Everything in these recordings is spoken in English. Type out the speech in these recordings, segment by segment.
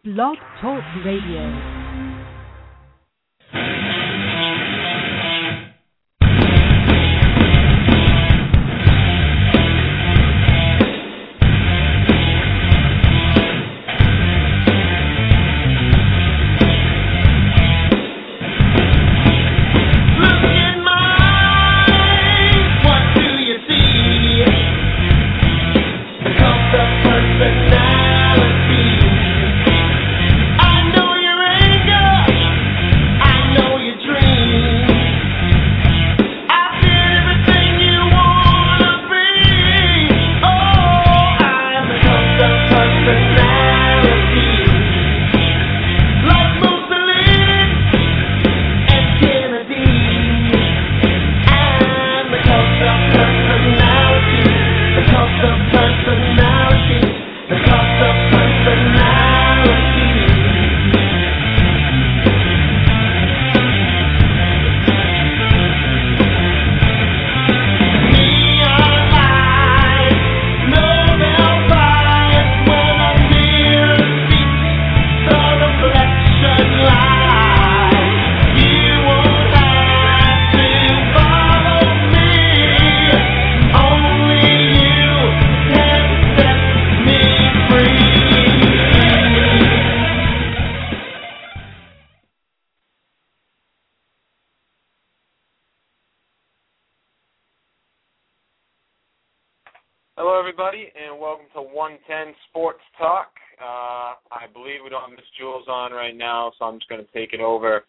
Blog Talk Radio. Hello, everybody, and welcome to 110 Sports Talk. I believe we don't have Miss Jules on right now, so I'm just going to take it over.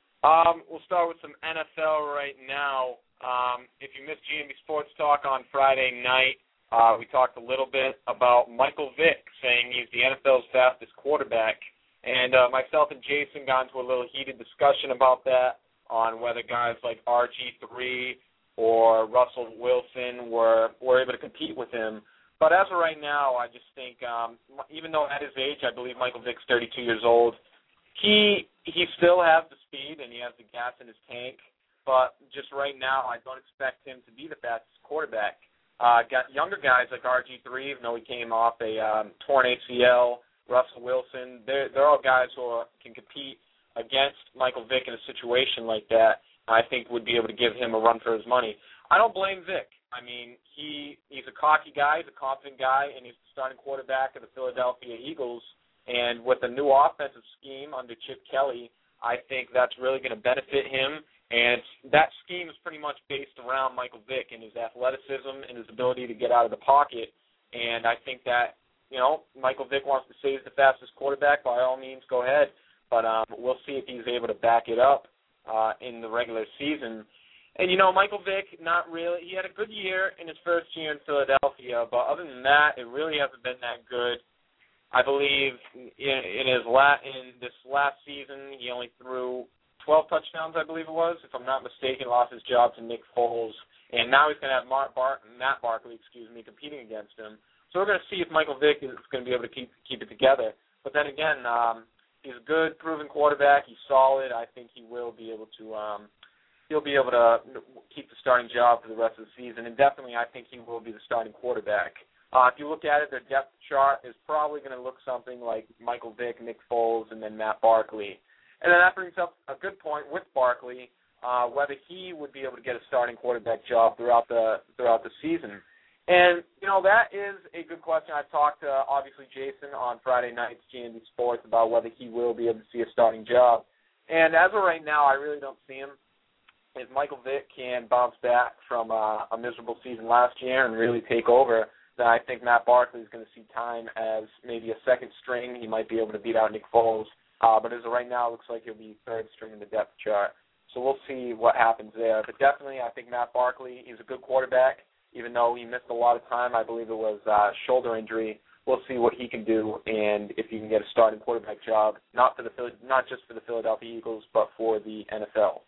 We'll start with some NFL right now. If you missed GMB Sports Talk on Friday night, we talked a little bit about Michael Vick saying he's the NFL's fastest quarterback. And myself and Jason got into a little heated discussion about that on whether guys like RG3 or Russell Wilson were able to compete with him. But as of right now, I just think, even though at his age, I believe Michael Vick's 32 years old, he still has the speed and he has the gas in his tank. But just right now, I don't expect him to be the fastest quarterback. Got younger guys like RG3, even though he came off a torn ACL, Russell Wilson, they're all guys who can compete against Michael Vick in a situation like that. I think would be able to give him a run for his money. I don't blame Vick. I mean, he's a cocky guy, he's a confident guy, and he's the starting quarterback of the Philadelphia Eagles. And with a new offensive scheme under Chip Kelly, I think that's really going to benefit him. And that scheme is pretty much based around Michael Vick and his athleticism and his ability to get out of the pocket. And I think that, Michael Vick wants to say he's the fastest quarterback. By all means, go ahead. But we'll see if he's able to back it up in the regular season. And, Michael Vick, not really. He had a good year in his first year in Philadelphia, but other than that, it really hasn't been that good. I believe in this last season, he only threw 12 touchdowns, I believe it was, if I'm not mistaken, lost his job to Nick Foles. And now he's going to have Matt Barkley, competing against him. So we're going to see if Michael Vick is going to be able to keep it together. But then again, he's a good, proven quarterback. He's solid. I think he will be able to. He'll be able to keep the starting job for the rest of the season, and definitely, I think he will be the starting quarterback. If you look at it, their depth chart is probably going to look something like Michael Vick, Nick Foles, and then Matt Barkley. And then that brings up a good point with Barkley, whether he would be able to get a starting quarterback job throughout the season. And, that is a good question. I talked to, obviously, Jason on Friday night's GNB Sports about whether he will be able to see a starting job. And as of right now, I really don't see him. If Michael Vick can bounce back from a miserable season last year and really take over, then I think Matt Barkley is going to see time as maybe a second string. He might be able to beat out Nick Foles. But as of right now, it looks like he'll be third string in the depth chart. So we'll see what happens there. But definitely, I think Matt Barkley, he's a good quarterback. Even though he missed a lot of time, I believe it was shoulder injury. We'll see what he can do and if he can get a starting quarterback job, not just for the Philadelphia Eagles, but for the NFL.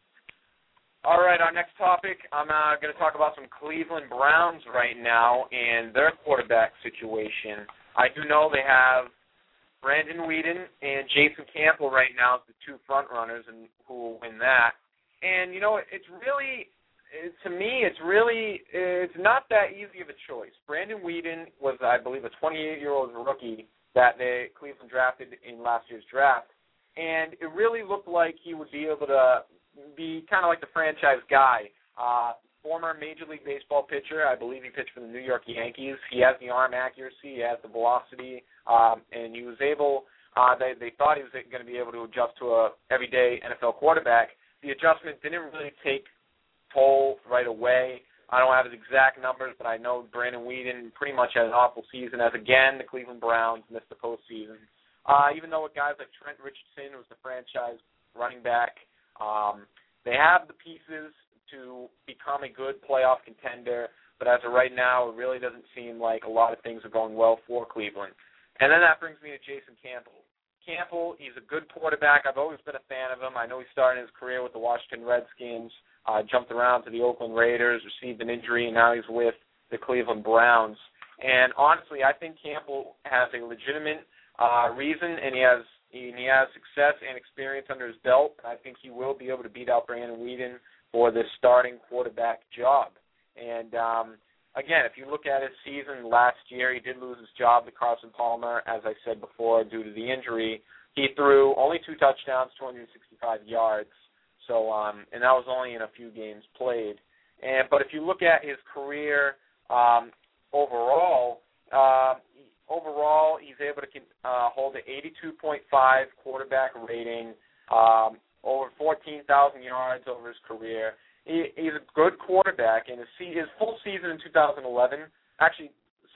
All right, our next topic, I'm going to talk about some Cleveland Browns right now and their quarterback situation. I do know they have Brandon Weeden and Jason Campbell right now as the two front runners and who will win that. And, it's really, to me, it's not that easy of a choice. Brandon Weeden was, I believe, a 28-year-old rookie that Cleveland drafted in last year's draft. And it really looked like he would be able to be kind of like the franchise guy. Former Major League Baseball pitcher. I believe he pitched for the New York Yankees. He has the arm accuracy. He has the velocity. And he was able, they thought he was going to be able to adjust to a everyday NFL quarterback. The adjustment didn't really take toll right away. I don't have his exact numbers, but I know Brandon Weeden pretty much had an awful season as, again, the Cleveland Browns missed the postseason. Even though with guys like Trent Richardson, who's the franchise running back, they have the pieces to become a good playoff contender, but as of right now, it really doesn't seem like a lot of things are going well for Cleveland. And then that brings me to Jason Campbell. Campbell, he's a good quarterback. I've always been a fan of him. I know he started his career with the Washington Redskins, jumped around to the Oakland Raiders, received an injury, and now he's with the Cleveland Browns. And honestly, I think Campbell has a legitimate reason, and he has success and experience under his belt. I think he will be able to beat out Brandon Weeden for this starting quarterback job. And again, if you look at his season last year, he did lose his job to Carson Palmer, as I said before, due to the injury. He threw only 2 touchdowns, 265 yards. So, and that was only in a few games played. But if you look at his career overall, he's able to hold an 82.5 quarterback rating, over 14,000 yards over his career. He's a good quarterback. And his full season in 2011, 2010,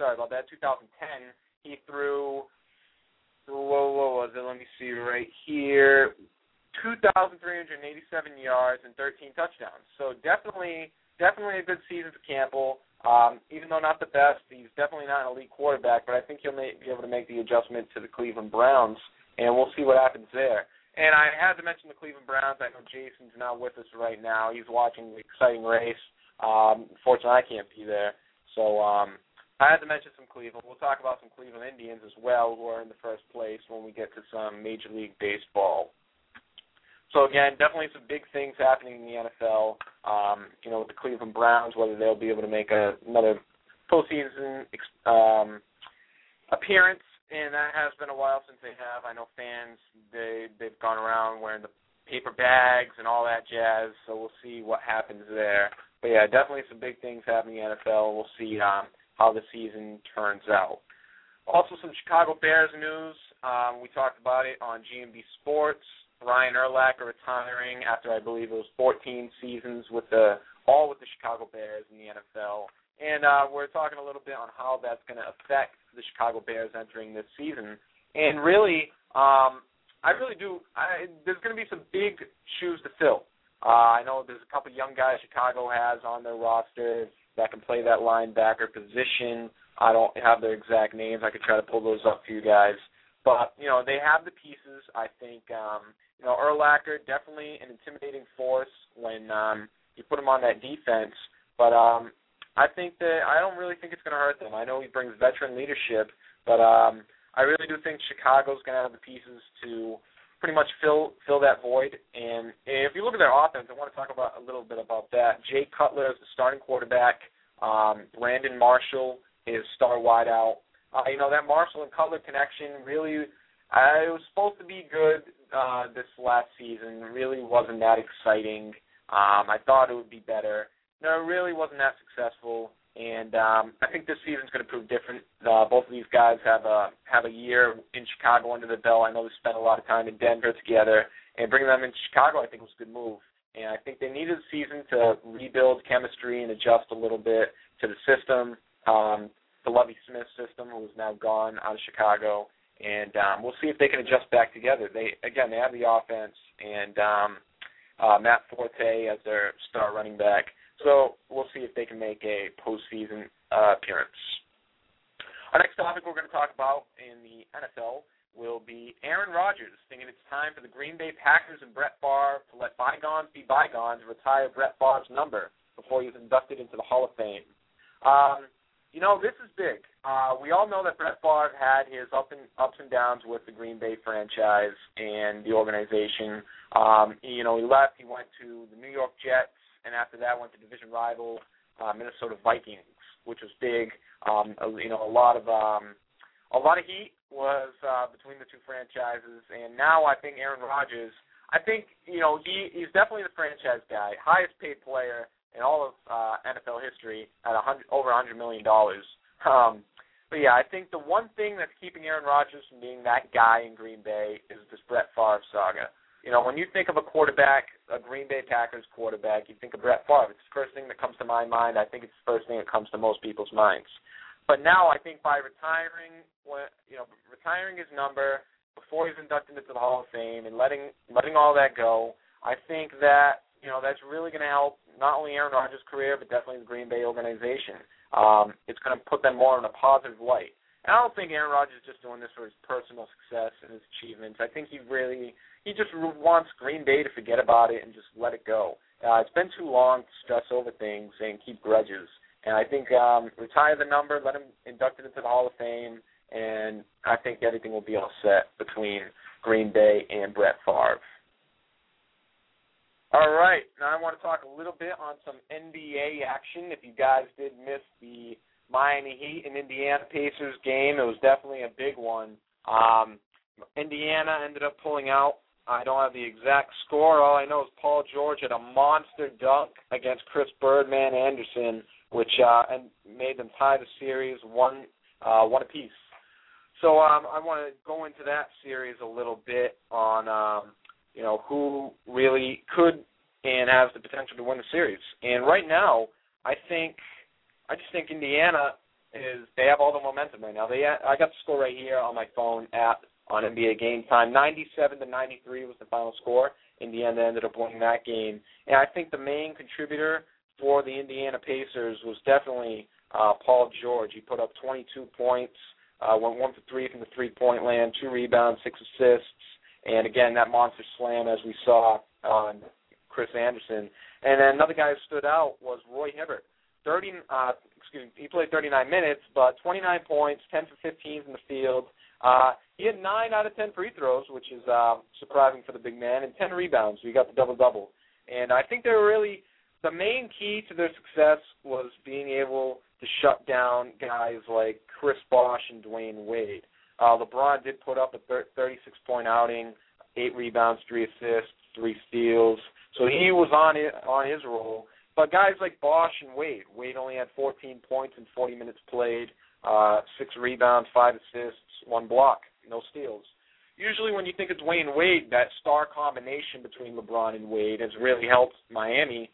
he threw, what was it? Let me see right here. 2,387 yards and 13 touchdowns. So definitely a good season for Campbell. Even though not the best, he's definitely not an elite quarterback, but I think he'll be able to make the adjustment to the Cleveland Browns, and we'll see what happens there. And I had to mention the Cleveland Browns. I know Jason's not with us right now. He's watching the exciting race. Fortunately, I can't be there. So I had to mention some Cleveland. We'll talk about some Cleveland Indians as well, who are in the first place when we get to some Major League Baseball. So, again, definitely some big things happening in the NFL, with the Cleveland Browns, whether they'll be able to make another postseason appearance, and that has been a while since they have. I know fans, they've gone around wearing the paper bags and all that jazz, so we'll see what happens there. But, yeah, definitely some big things happening in the NFL. We'll see how the season turns out. Also, some Chicago Bears news. We talked about it on GMB Sports. Ryan Urlacher retiring after, I believe it was 14 seasons with the Chicago Bears in the NFL. And we're talking a little bit on how that's going to affect the Chicago Bears entering this season. And really, there's going to be some big shoes to fill. I know there's a couple young guys Chicago has on their roster that can play that linebacker position. I don't have their exact names. I could try to pull those up for you guys. But, they have the pieces. I think, Urlacher, definitely an intimidating force when you put him on that defense. But I don't really think it's going to hurt them. I know he brings veteran leadership, but I really do think Chicago's going to have the pieces to pretty much fill that void. And if you look at their offense, I want to talk about a little bit about that. Jay Cutler is the starting quarterback. Brandon Marshall is star wideout. That Marshall and Cutler connection really, it was supposed to be good this last season. Really wasn't that exciting. I thought it would be better. No, it really wasn't that successful. And I think this season's going to prove different. Both of these guys have a year in Chicago under the belt. I know they spent a lot of time in Denver together. And bringing them into Chicago, I think, was a good move. And I think they needed a season to rebuild chemistry and adjust a little bit to the system. The Lovie Smith system, who is now gone out of Chicago, and we'll see if they can adjust back together. They have the offense and Matt Forte as their star running back, so we'll see if they can make a postseason appearance. Our next topic we're going to talk about in the NFL will be Aaron Rodgers thinking it's time for the Green Bay Packers and Brett Favre to let bygones be bygones and retire Brett Favre's number before he's inducted into the Hall of Fame. This is big. We all know that Brett Favre had his ups and downs with the Green Bay franchise and the organization. He left. He went to the New York Jets, and after that went to division rival Minnesota Vikings, which was big. A lot of heat was between the two franchises, and now I think Aaron Rodgers, he's definitely the franchise guy, highest paid player in all of NFL history at over $100 million. But yeah, I think the one thing that's keeping Aaron Rodgers from being that guy in Green Bay is this Brett Favre saga. When you think of a quarterback, a Green Bay Packers quarterback, you think of Brett Favre. It's the first thing that comes to my mind. I think it's the first thing that comes to most people's minds. But now I think by retiring his number before he's inducted into the Hall of Fame and letting all that go, I think that that's really going to help not only Aaron Rodgers' career but definitely the Green Bay organization. It's going to put them more in a positive light. And I don't think Aaron Rodgers is just doing this for his personal success and his achievements. I think he just wants Green Bay to forget about it and just let it go. It's been too long to stress over things and keep grudges. And I think retire the number, let him inducted into the Hall of Fame, and I think everything will be all set between Green Bay and Brett Favre. All right, now I want to talk a little bit on some NBA action. If you guys did miss the Miami Heat and Indiana Pacers game, it was definitely a big one. Indiana ended up pulling out. I don't have the exact score. All I know is Paul George had a monster dunk against Chris Birdman Anderson, which made them tie the series one apiece. So I want to go into that series a little bit on who really could and has the potential to win the series. And right now, I just think Indiana they have all the momentum right now. I got the score right here on my phone app on NBA Game Time. 97-93 was the final score. Indiana ended up winning that game. And I think the main contributor for the Indiana Pacers was definitely Paul George. He put up 22 points, went 1 for 3 from the three-point land, 2 rebounds, 6 assists, and again, that monster slam as we saw on Chris Anderson. And then another guy who stood out was Roy Hibbert. He played 39 minutes, but 29 points, 10 for 15 from the field. He had 9 out of 10 free throws, which is surprising for the big man, and 10 rebounds. So he got the double-double. And I think the main key to their success was being able to shut down guys like Chris Bosh and Dwayne Wade. LeBron did put up a 36-point outing, 8 rebounds, 3 assists, 3 steals. So he was on his roll. But guys like Bosh and Wade only had 14 points in 40 minutes played, 6 rebounds, 5 assists, 1 block, no steals. Usually when you think of Dwayne Wade, that star combination between LeBron and Wade has really helped Miami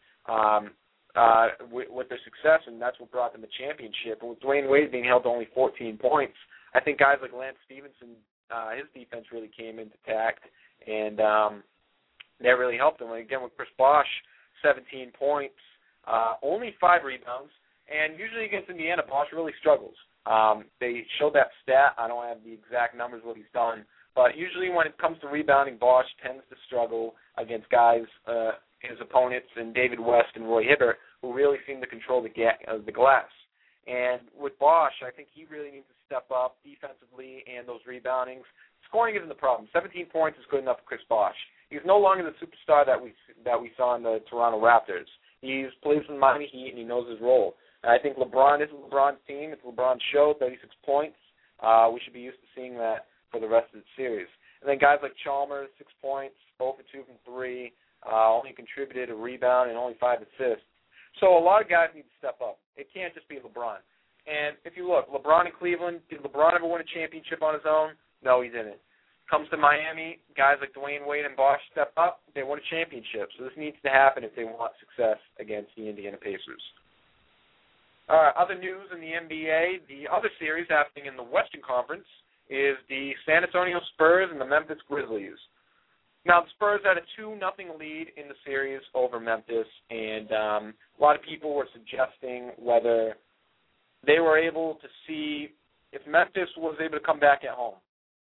with their success, and that's what brought them a championship. And with Dwayne Wade being held to only 14 points, I think guys like Lance Stevenson, his defense really came into tact, and that really helped him. And again, with Chris Bosh, 17 points, only 5 rebounds, and usually against Indiana, Bosh really struggles. They showed that stat. I don't have the exact numbers what he's done, but usually when it comes to rebounding, Bosh tends to struggle against guys, his opponents, and David West and Roy Hibbert, who really seem to control the glass. And with Bosh, I think he really needs to step up defensively and those reboundings. Scoring isn't the problem. 17 points is good enough for Chris Bosh. He's no longer the superstar that we saw in the Toronto Raptors. He plays in the Miami Heat, and he knows his role. And I think this is LeBron's team. It's LeBron's show, 36 points. We should be used to seeing that for the rest of the series. And then guys like Chalmers, 6 points, 0 for 2 from 3, only contributed a rebound and only 5 assists. So a lot of guys need to step up. It can't just be LeBron. And if you look, LeBron in Cleveland, did LeBron ever win a championship on his own? No, he didn't. Comes to Miami, guys like Dwayne Wade and Bosh step up, they won a championship. So this needs to happen if they want success against the Indiana Pacers. Other news in the NBA, the other series happening in the Western Conference is the San Antonio Spurs and the Memphis Grizzlies. Now, the Spurs had a 2-0 lead in the series over Memphis, and a lot of people were suggesting whether they were able to see if Memphis was able to come back at home.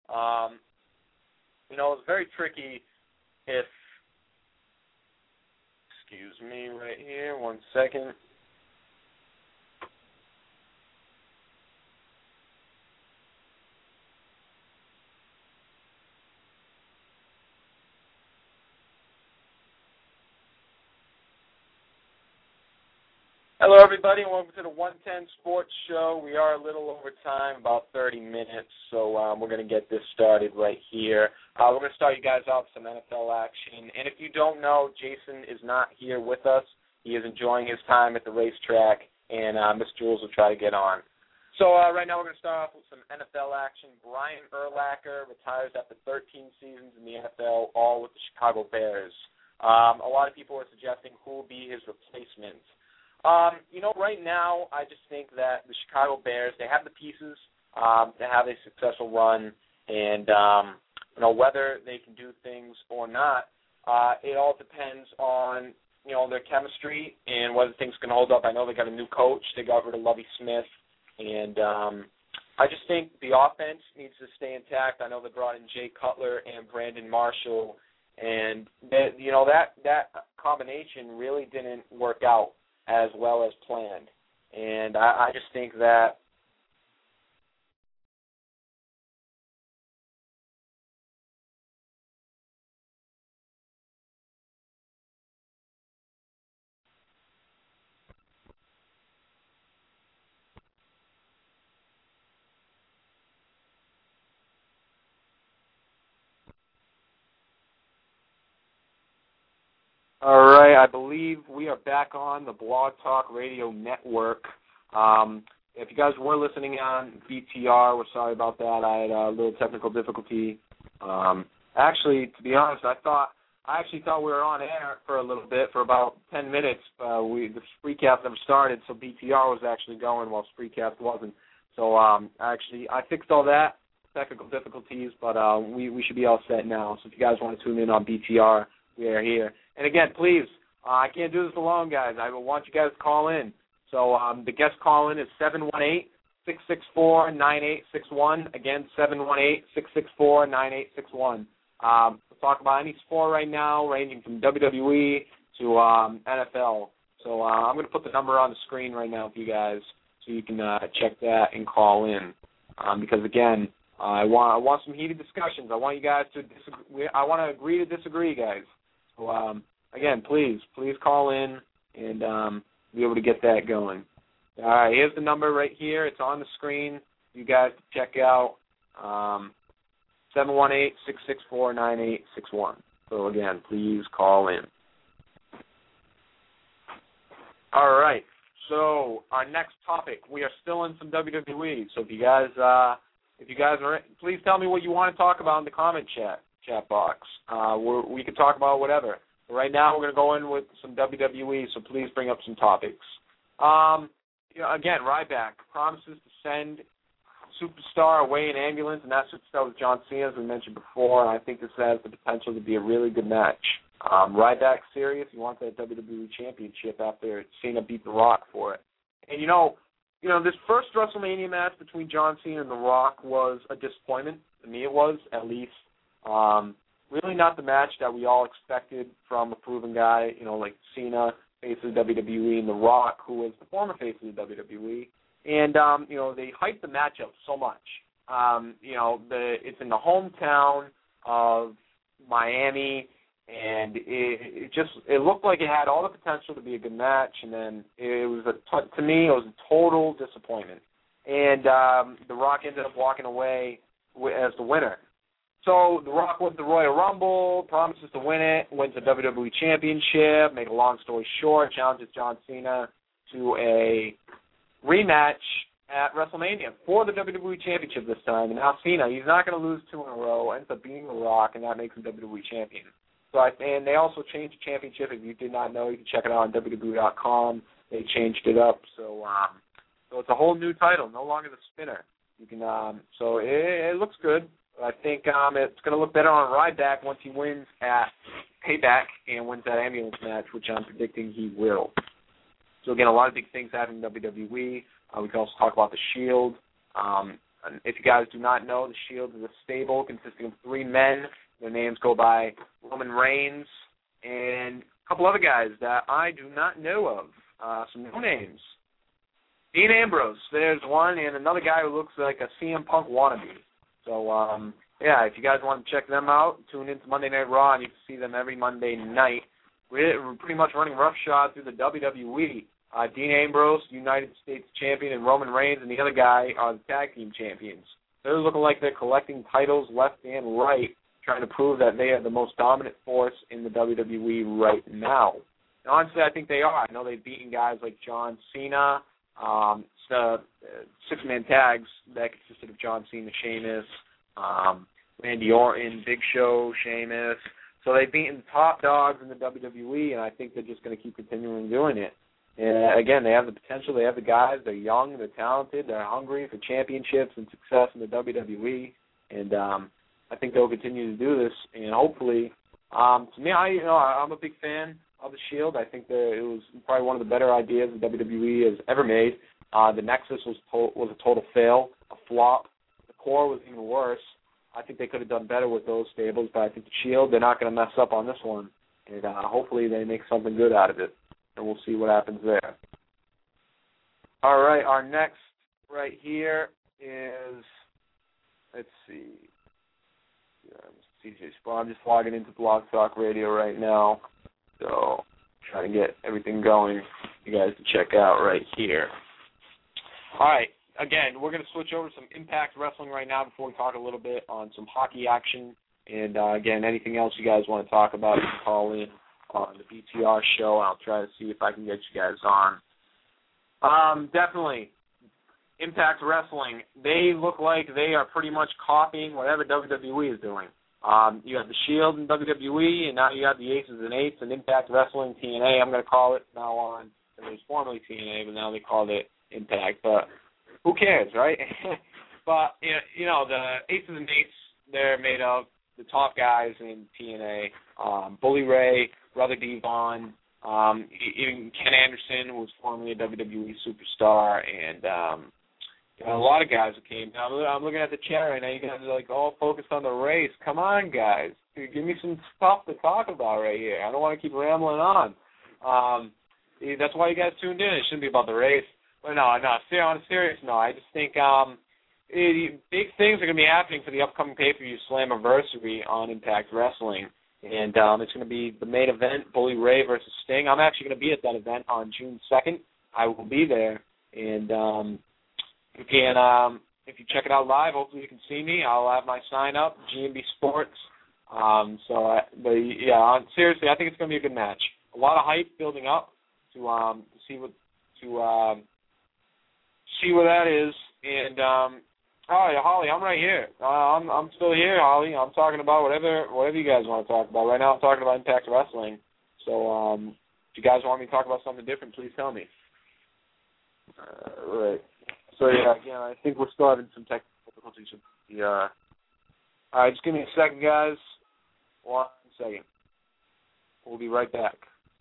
It's very tricky if, excuse me right here, 1 second. Hello, everybody, and welcome to the 110 Sports Show. We are a little over time, about 30 minutes, so we're going to get this started right here. We're going to start you guys off with some NFL action. And if you don't know, Jason is not here with us. He is enjoying his time at the racetrack, and Miss Jules will try to get on. So right now we're going to start off with some NFL action. Brian Urlacher retires after 13 seasons in the NFL, all with the Chicago Bears. A lot of people are suggesting who will be his replacement. Right now, I just think that the Chicago Bears, they have the pieces to have a successful run, and, whether they can do things or not, it all depends on, their chemistry and whether things can hold up. I know they got a new coach. They got rid of Lovie Smith, and I just think the offense needs to stay intact. I know they brought in Jay Cutler and Brandon Marshall, and, that combination really didn't work out as well as planned. And I just think that all right, I believe we are back on the Blog Talk Radio Network. If you guys were listening on BTR, we're sorry about that. I had a little technical difficulty. Actually, to be honest, I actually thought we were on air for a little bit, for about 10 minutes. The Spreecast never started, so BTR was actually going while Spreecast wasn't. So I fixed all that, technical difficulties, but we should be all set now. So if you guys want to tune in on BTR, we are here. And again, please, I can't do this alone, guys. I want you guys to call in. So the guest call-in is 718-664-9861. Again, 718-664-9861. We'll talk about any sport right now, ranging from WWE to NFL. So I'm going to put the number on the screen right now for you guys so you can check that and call in. Because, again, I want some heated discussions. I want you guys to disagree. I want to agree to disagree, guys. So, again, please call in and be able to get that going. All right, here's the number right here. It's on the screen. You guys check out 718-664-9861. So, again, please call in. All right, so our next topic, we are still in some WWE. So if you guys are, please tell me what you want to talk about in the comment chat box. We can talk about whatever. But right now we're going to go in with some WWE, so please bring up some topics. Again, Ryback promises to send Superstar away in ambulance, and that Superstar was John Cena, as we mentioned before, and I think this has the potential to be a really good match. Ryback's serious. He wants that WWE Championship after Cena beat The Rock for it. And, this first WrestleMania match between John Cena and The Rock was a disappointment. To me it was, at least. Really not the match that we all expected from a proven guy, like Cena, face of the WWE, and The Rock, who was the former face of the WWE. And, they hyped the match up so much. It's in the hometown of Miami, and it looked like it had all the potential to be a good match, and then to me, it was a total disappointment. And The Rock ended up walking away as the winner. So The Rock wins the Royal Rumble, promises to win it, wins the WWE Championship, make a long story short, challenges John Cena to a rematch at WrestleMania for the WWE Championship this time. And now Cena, he's not going to lose 2 in a row, ends up beating The Rock, and that makes him WWE Champion. And they also changed the championship. If you did not know, you can check it out on WWE.com. They changed it up. So it's a whole new title, no longer the spinner. You can so it looks good. I think it's going to look better on Ryback once he wins at Payback and wins that ambulance match, which I'm predicting he will. So, again, a lot of big things happening in WWE. We can also talk about The Shield. If you guys do not know, The Shield is a stable consisting of 3 men. Their names go by Roman Reigns and a couple other guys that I do not know of. Some new names. Dean Ambrose, there's one, and another guy who looks like a CM Punk wannabe. So, if you guys want to check them out, tune in to Monday Night Raw, and you can see them every Monday night. We're pretty much running roughshod through the WWE Dean Ambrose, United States champion, and Roman Reigns and the other guy are the tag team champions. They're looking like they're collecting titles left and right, trying to prove that they are the most dominant force in the WWE right now. And honestly, I think they are. I know they've beaten guys like John Cena, six-man tags that consisted of John Cena, Sheamus, Randy Orton, Big Show, Sheamus. So they've beaten top dogs in the WWE, and I think they're just going to keep continuing doing it. And again, they have the potential. They have the guys. They're young. They're talented. They're hungry for championships and success in the WWE. And I think they'll continue to do this. And hopefully, to me, I'm a big fan of the Shield. I think that it was probably one of the better ideas the WWE has ever made. The Nexus was a total fail, a flop. The Core was even worse. I think they could have done better with those stables, but I think the Shield, they're not going to mess up on this one. And hopefully they make something good out of it. And we'll see what happens there. All right, our next right here is, let's see, CJ Spa. I'm just logging into Blog Talk Radio right now, so trying to get everything going for you guys to check out right here. All right, again, we're going to switch over to some Impact Wrestling right now before we talk a little bit on some hockey action. And, again, anything else you guys want to talk about, you can call in on the BTR show. I'll try to see if I can get you guys on. Definitely, Impact Wrestling, they look like they are pretty much copying whatever WWE is doing. You have the Shield in WWE, and now you have the Aces and Eights and Impact Wrestling, TNA, I'm going to call it now on. It was formerly TNA, but now they called it Impact. But who cares, right? But, the Aces and Eights, they're made of the top guys in TNA, Bully Ray, Brother Devon, even Ken Anderson, who was formerly a WWE superstar, and a lot of guys who came. Now, I'm looking at the chat right now. You guys are all focused on the race. Come on, guys. Give me some stuff to talk about right here. I don't want to keep rambling on. That's why you guys tuned in. It shouldn't be about the race. But no, on a serious note, I just think big things are going to be happening for the upcoming pay-per-view Slammiversary on Impact Wrestling. And it's going to be the main event, Bully Ray versus Sting. I'm actually going to be at that event on June 2nd. I will be there. And if you check it out live, hopefully you can see me. I'll have my sign up, GMB Sports. Seriously, I think it's going to be a good match. A lot of hype building up to see what that is. And Hi, Holly, I'm right here. I'm still here, Holly. I'm talking about whatever you guys want to talk about. Right now I'm talking about Impact Wrestling. So if you guys want me to talk about something different, please tell me. Right. So, again, I think we're still having some technical difficulties. All right, just give me a second, guys. 1 second. We'll be right back.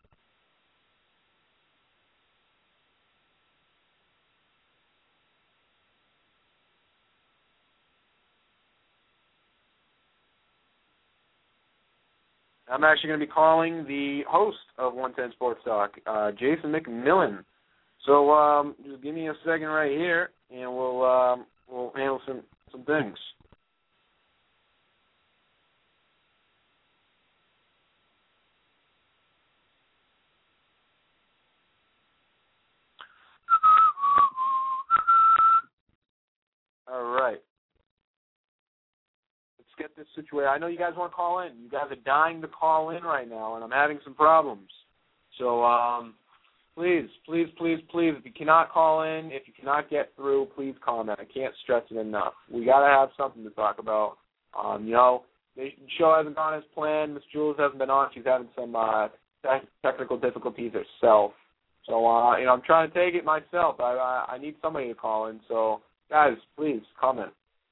I'm actually going to be calling the host of 110 Sports Talk, Jason McMillan. So just give me a second right here, and we'll handle some things. All right. Get this situated. I know you guys want to call in. You guys are dying to call in right now, and I'm having some problems. So please, if you cannot call in, if you cannot get through, please comment. I can't stress it enough. We got to have something to talk about. The show hasn't gone as planned. Miss Jules hasn't been on. She's having some technical difficulties herself. So, I'm trying to take it myself. I need somebody to call in. So, guys, please comment.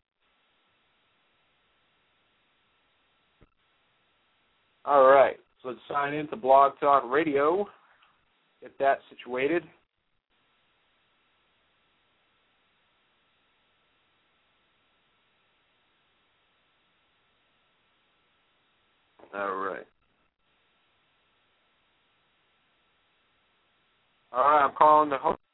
All right, so let's sign in to Blog Talk Radio, get that situated. All right. All right, I'm calling the host.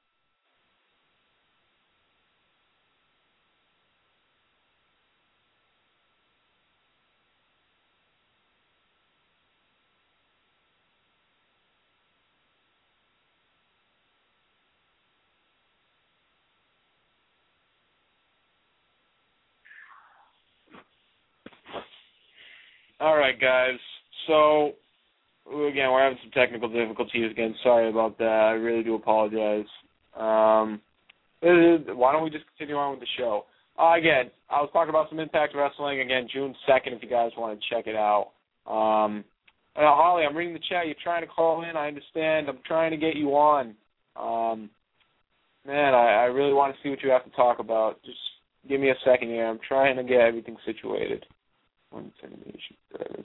All right, guys. So, again, we're having some technical difficulties again. Sorry about that. I really do apologize. Why don't we just continue on with the show? Again, I was talking about some Impact Wrestling. Again, June 2nd, if you guys want to check it out. Holly, I'm reading the chat. You're trying to call in. I understand. I'm trying to get you on. Man, I really want to see what you have to talk about. Just give me a second here. I'm trying to get everything situated. One termination.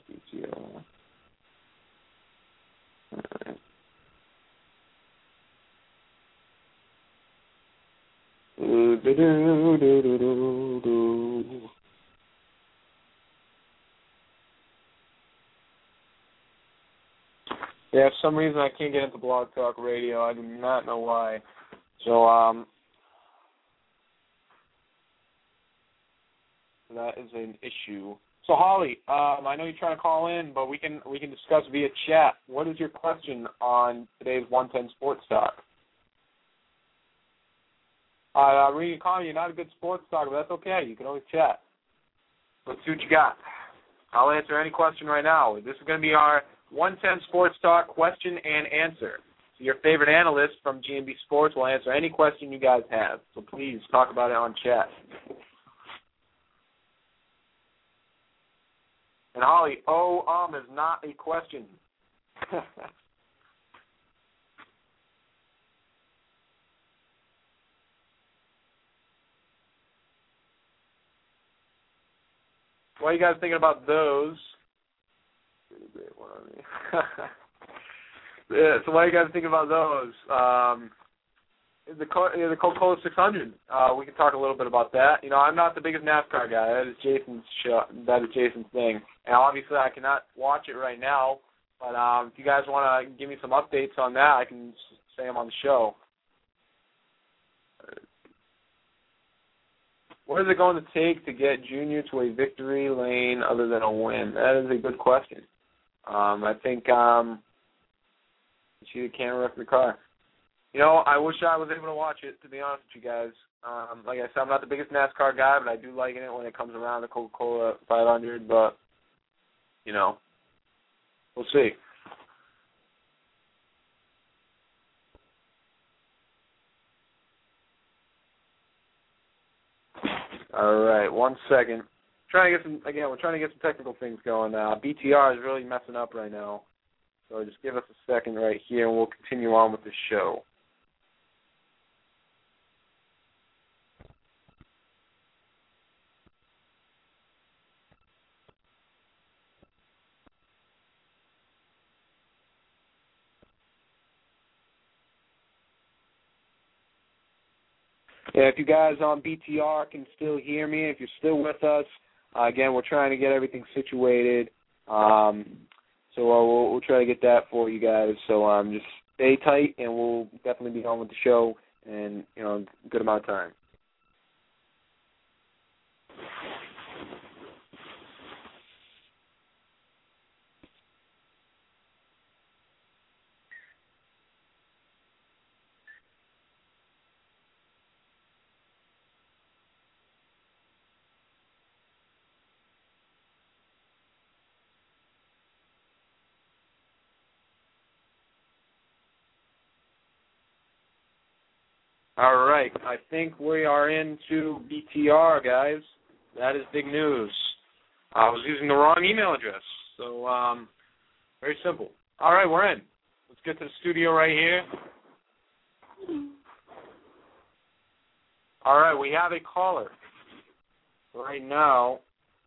All right. Yeah, for some reason I can't get into Blog Talk Radio. I do not know why. So, that is an issue. So, Holly, I know you're trying to call in, but we can discuss via chat. What is your question on today's 110 Sports Talk? Reading your comment, you're not a good sports talker, but that's okay. You can always chat. Let's see what you got. I'll answer any question right now. This is going to be our 110 Sports Talk question and answer. So your favorite analyst from GMB Sports will answer any question you guys have. So please talk about it on chat. And Holly, is not a question. What are you guys thinking about those? Yeah, so what are you guys thinking about those? The Coca-Cola 600. We can talk a little bit about that. You know, I'm not the biggest NASCAR guy. That is Jason's show. That is Jason's thing. And obviously, I cannot watch it right now. But if you guys want to give me some updates on that, I can say them on the show. What is it going to take to get Junior to a victory lane other than a win? That is a good question. I think she can't wreck the car. You know, I wish I was able to watch it, to be honest with you guys. Like I said, I'm not the biggest NASCAR guy, but I do like it when it comes around the Coca-Cola 500. But, you know, we'll see. All right, 1 second. We're trying to get some technical things going now. BTR is really messing up right now. So just give us a second right here, and we'll continue on with the show. Yeah, if you guys on BTR can still hear me, if you're still with us, again, we're trying to get everything situated. So we'll try to get that for you guys. So just stay tight, and we'll definitely be on with the show in a good amount of time. All right, I think we are into BTR, guys. That is big news. I was using the wrong email address, so very simple. All right, we're in. Let's get to the studio right here. All right, we have a caller right now.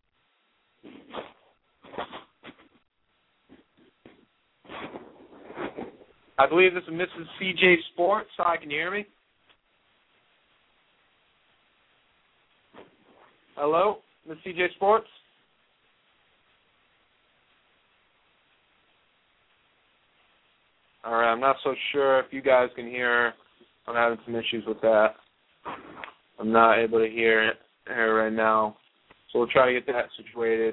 I believe this is Mrs. CJ Sports. Hi, can you hear me? Hello, Ms. CJ Sports? All right, I'm not so sure if you guys can hear. I'm having some issues with that. I'm not able to hear her right now, so we'll try to get that situated.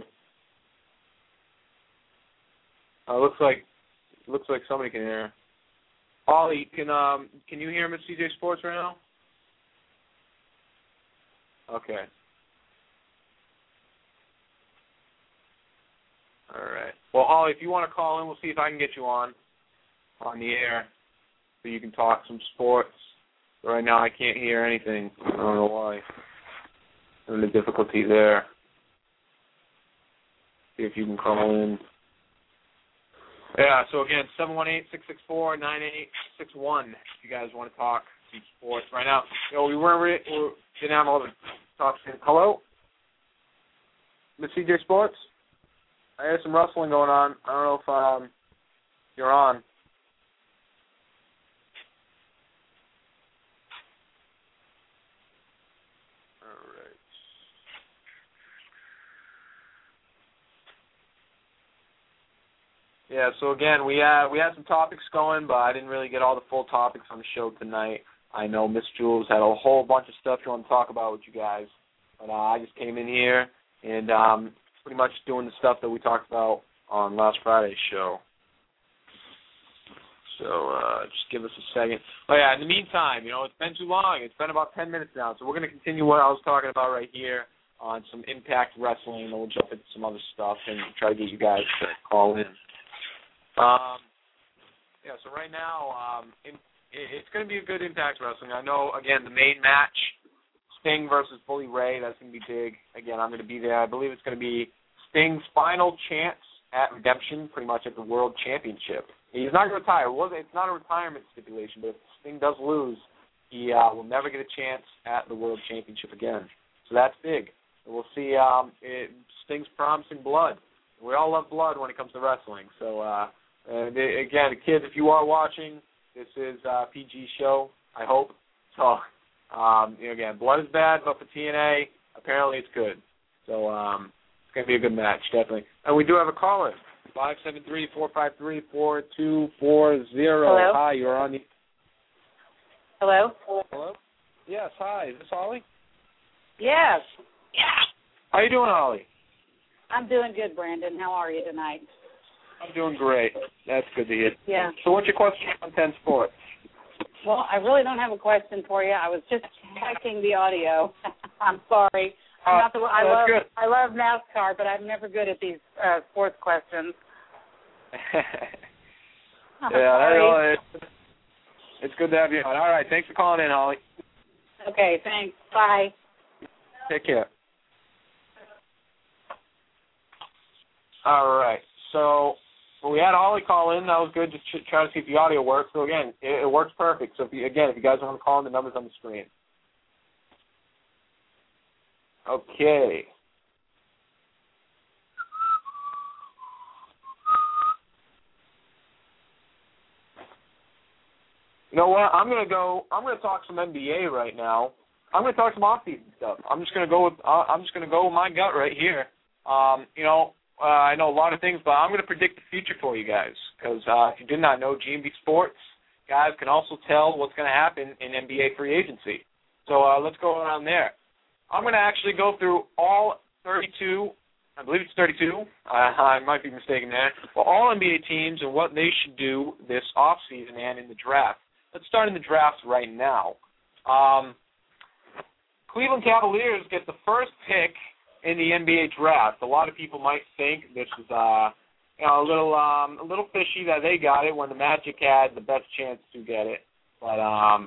Looks like somebody can hear her. Ollie, can you hear Ms. CJ Sports right now? Okay. Ollie, if you want to call in, we'll see if I can get you on the air so you can talk some sports. But right now I can't hear anything. I don't know why. There's a difficulty there. See if you can call in. Yeah, so again, 718-664-9861 if you guys want to talk some sports right now. We didn't have all the talk. Hello? Miss CJ Sports? I hear some rustling going on. I don't know if you're on. All right. Yeah, so again, we had some topics going, but I didn't really get all the full topics on the show tonight. I know Miss Jules had a whole bunch of stuff she wanted to talk about with you guys, but I just came in here and pretty much doing the stuff that we talked about on last Friday's show. So just give us a second. Oh, yeah, in the meantime, it's been too long. It's been about 10 minutes now, so we're going to continue what I was talking about right here on some Impact Wrestling, and we'll jump into some other stuff and try to get you guys to call in. So right now, it's going to be a good Impact Wrestling. I know, again, the main match, Sting versus Bully Ray, that's going to be big. Again, I'm going to be there. I believe it's going to be Sting's final chance at redemption, pretty much at the World Championship. He's not going to retire. It's not a retirement stipulation, but if Sting does lose, he will never get a chance at the World Championship again. So that's big. And we'll see Sting's promising blood. We all love blood when it comes to wrestling. So, again, kids, if you are watching, this is a PG show, I hope. So, again, blood is bad, but for TNA, apparently it's good. So it's going to be a good match, definitely. And we do have a caller, 573-453-4240. Hello? Hi, you're on the... Hello? Hello? Yes, hi. Is this Holly? Yes. How you doing, Holly? I'm doing good, Brandon. How are you tonight? I'm doing great. That's good to hear. Yeah. So what's your question on 10 Sports? Well, I really don't have a question for you. I was just checking the audio. I'm sorry. I love NASCAR, but I'm never good at these sports questions. Yeah, it's good to have you on. All right, thanks for calling in, Holly. Okay, thanks. Bye. Take care. All right, so we had Holly call in. That was good. Just trying to see if the audio works. So, again, it works perfect. So, if you guys want to call in, the number's on the screen. Okay. You know what? I'm gonna talk some NBA right now. I'm gonna talk some off-season stuff. I'm just gonna go with my gut right here. I know a lot of things, but I'm gonna predict the future for you guys because if you did not know, GMB Sports guys can also tell what's gonna happen in NBA free agency. So let's go around there. I'm gonna actually go through all 32. I believe it's 32. I might be mistaken there. Well, all NBA teams and what they should do this offseason and in the draft. Let's start in the draft right now. Cleveland Cavaliers get the first pick in the NBA draft. A lot of people might think this is a little fishy that they got it when the Magic had the best chance to get it. But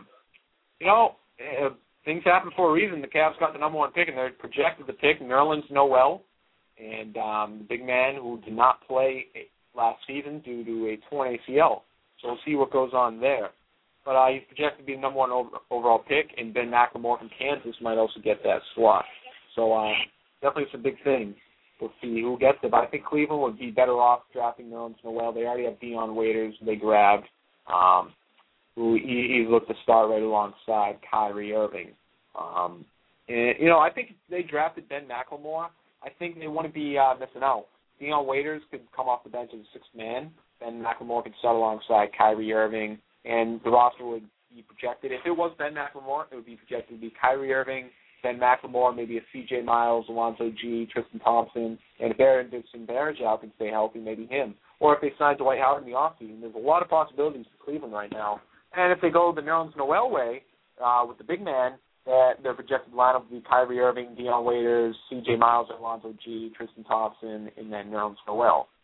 things happen for a reason. The Cavs got the number one pick, and they're projected to pick Nerlens Noel, and the big man who did not play last season due to a torn ACL. So we'll see what goes on there. But he's projected to be the number one overall pick, and Ben McLemore from Kansas might also get that slot. So definitely some big things. We'll see who gets it. But I think Cleveland would be better off drafting Nerlens Noel. They already have Dion Waiters. They grabbed who he looked to start right alongside Kyrie Irving. I think if they drafted Ben McLemore, I think they wouldn't be missing out. Dion Waiters could come off the bench as a sixth man. Ben McLemore could start alongside Kyrie Irving, and the roster would be projected. If it was Ben McLemore, it would be projected to be Kyrie Irving, Ben McLemore, maybe a C.J. Miles, Alonzo G, Tristan Thompson, and if Aaron Dixon-Barragel can stay healthy, maybe him. Or if they sign Dwight Howard in the offseason, there's a lot of possibilities for Cleveland right now. And if they go the Nerlens Noel way with the big man, their projected lineup would be Kyrie Irving, Dion Waiters, C.J. Miles, Alonzo G, Tristan Thompson, and then Nerlens Noel.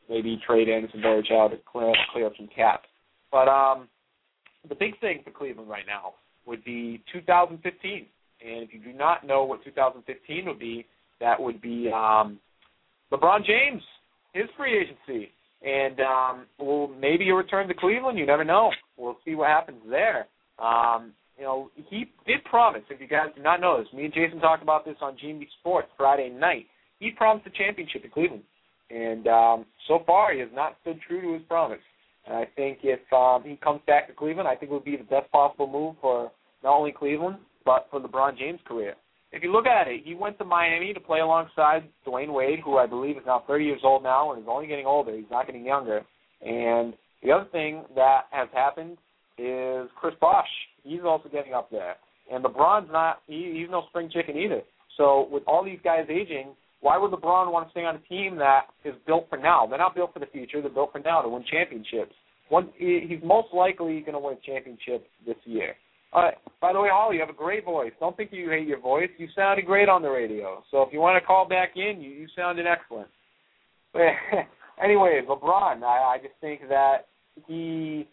maybe trade Anderson Varejao to clear up some cap. But the big thing for Cleveland right now would be 2015. And if you do not know what 2015 would be, that would be LeBron James, his free agency. And maybe he'll return to Cleveland. You never know. We'll see what happens there. He did promise, if you guys do not know this, me and Jason talked about this on GMB Sports Friday night. He promised a championship in Cleveland. And so far, he has not stood true to his promise. And I think if he comes back to Cleveland, I think it would be the best possible move for not only Cleveland, but for LeBron James' career. If you look at it, he went to Miami to play alongside Dwayne Wade, who I believe is now 30 years old now and is only getting older. He's not getting younger. And the other thing that has happened is Chris Bosh. He's also getting up there. And LeBron's he's no spring chicken either. So with all these guys aging, why would LeBron want to stay on a team that is built for now? They're not built for the future. They're built for now to win championships. He's most likely going to win a championship this year. By the way, Holly, you have a great voice. Don't think you hate your voice. You sounded great on the radio. So if you want to call back in, you sounded excellent. But anyways, LeBron, I just think that he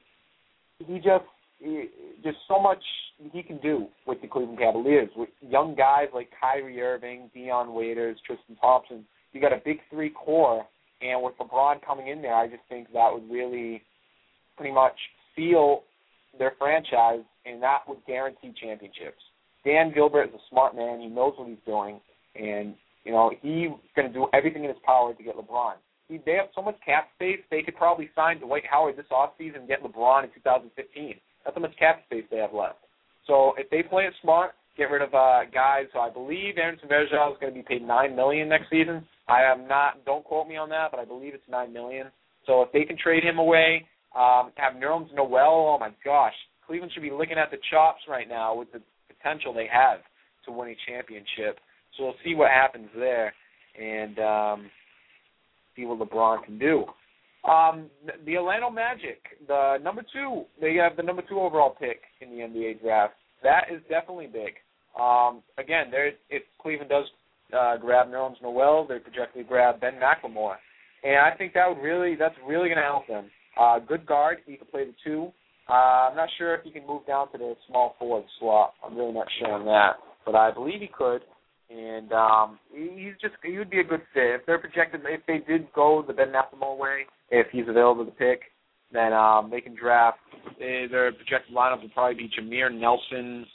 just so much he can do with the Cleveland Cavaliers. With young guys like Kyrie Irving, Deion Waiters, Tristan Thompson, you got a big three core, and with LeBron coming in there, I just think that would really pretty much seal their franchise, and that would guarantee championships. Dan Gilbert is a smart man. He knows what he's doing, and he's going to do everything in his power to get LeBron. They have so much cap space, they could probably sign Dwight Howard this offseason and get LeBron in 2015. That's how much cap space they have left. So if they play it smart, get rid of guys. So I believe Anderson Varejao is going to be paid $9 million next season. Don't quote me on that, but I believe it's $9 million. So if they can trade him away, have Nerlens Noel, oh my gosh, Cleveland should be licking at the chops right now with the potential they have to win a championship. So we'll see what happens there and see what LeBron can do. The Orlando Magic, the number 2, they have the number 2 overall pick in the NBA draft. That is definitely big. Again, if Cleveland does grab Nerlens Noel, they're projected to grab Ben McLemore. And I think that's really going to help them. Good guard, he can play the 2. I'm not sure if he can move down to the small forward slot. I'm really not sure on that. But I believe he could. And he would be a good fit. If they did go the Ben McLemore way, if he's available to pick, then they can draft. Their projected lineup would probably be Jameer Nelson,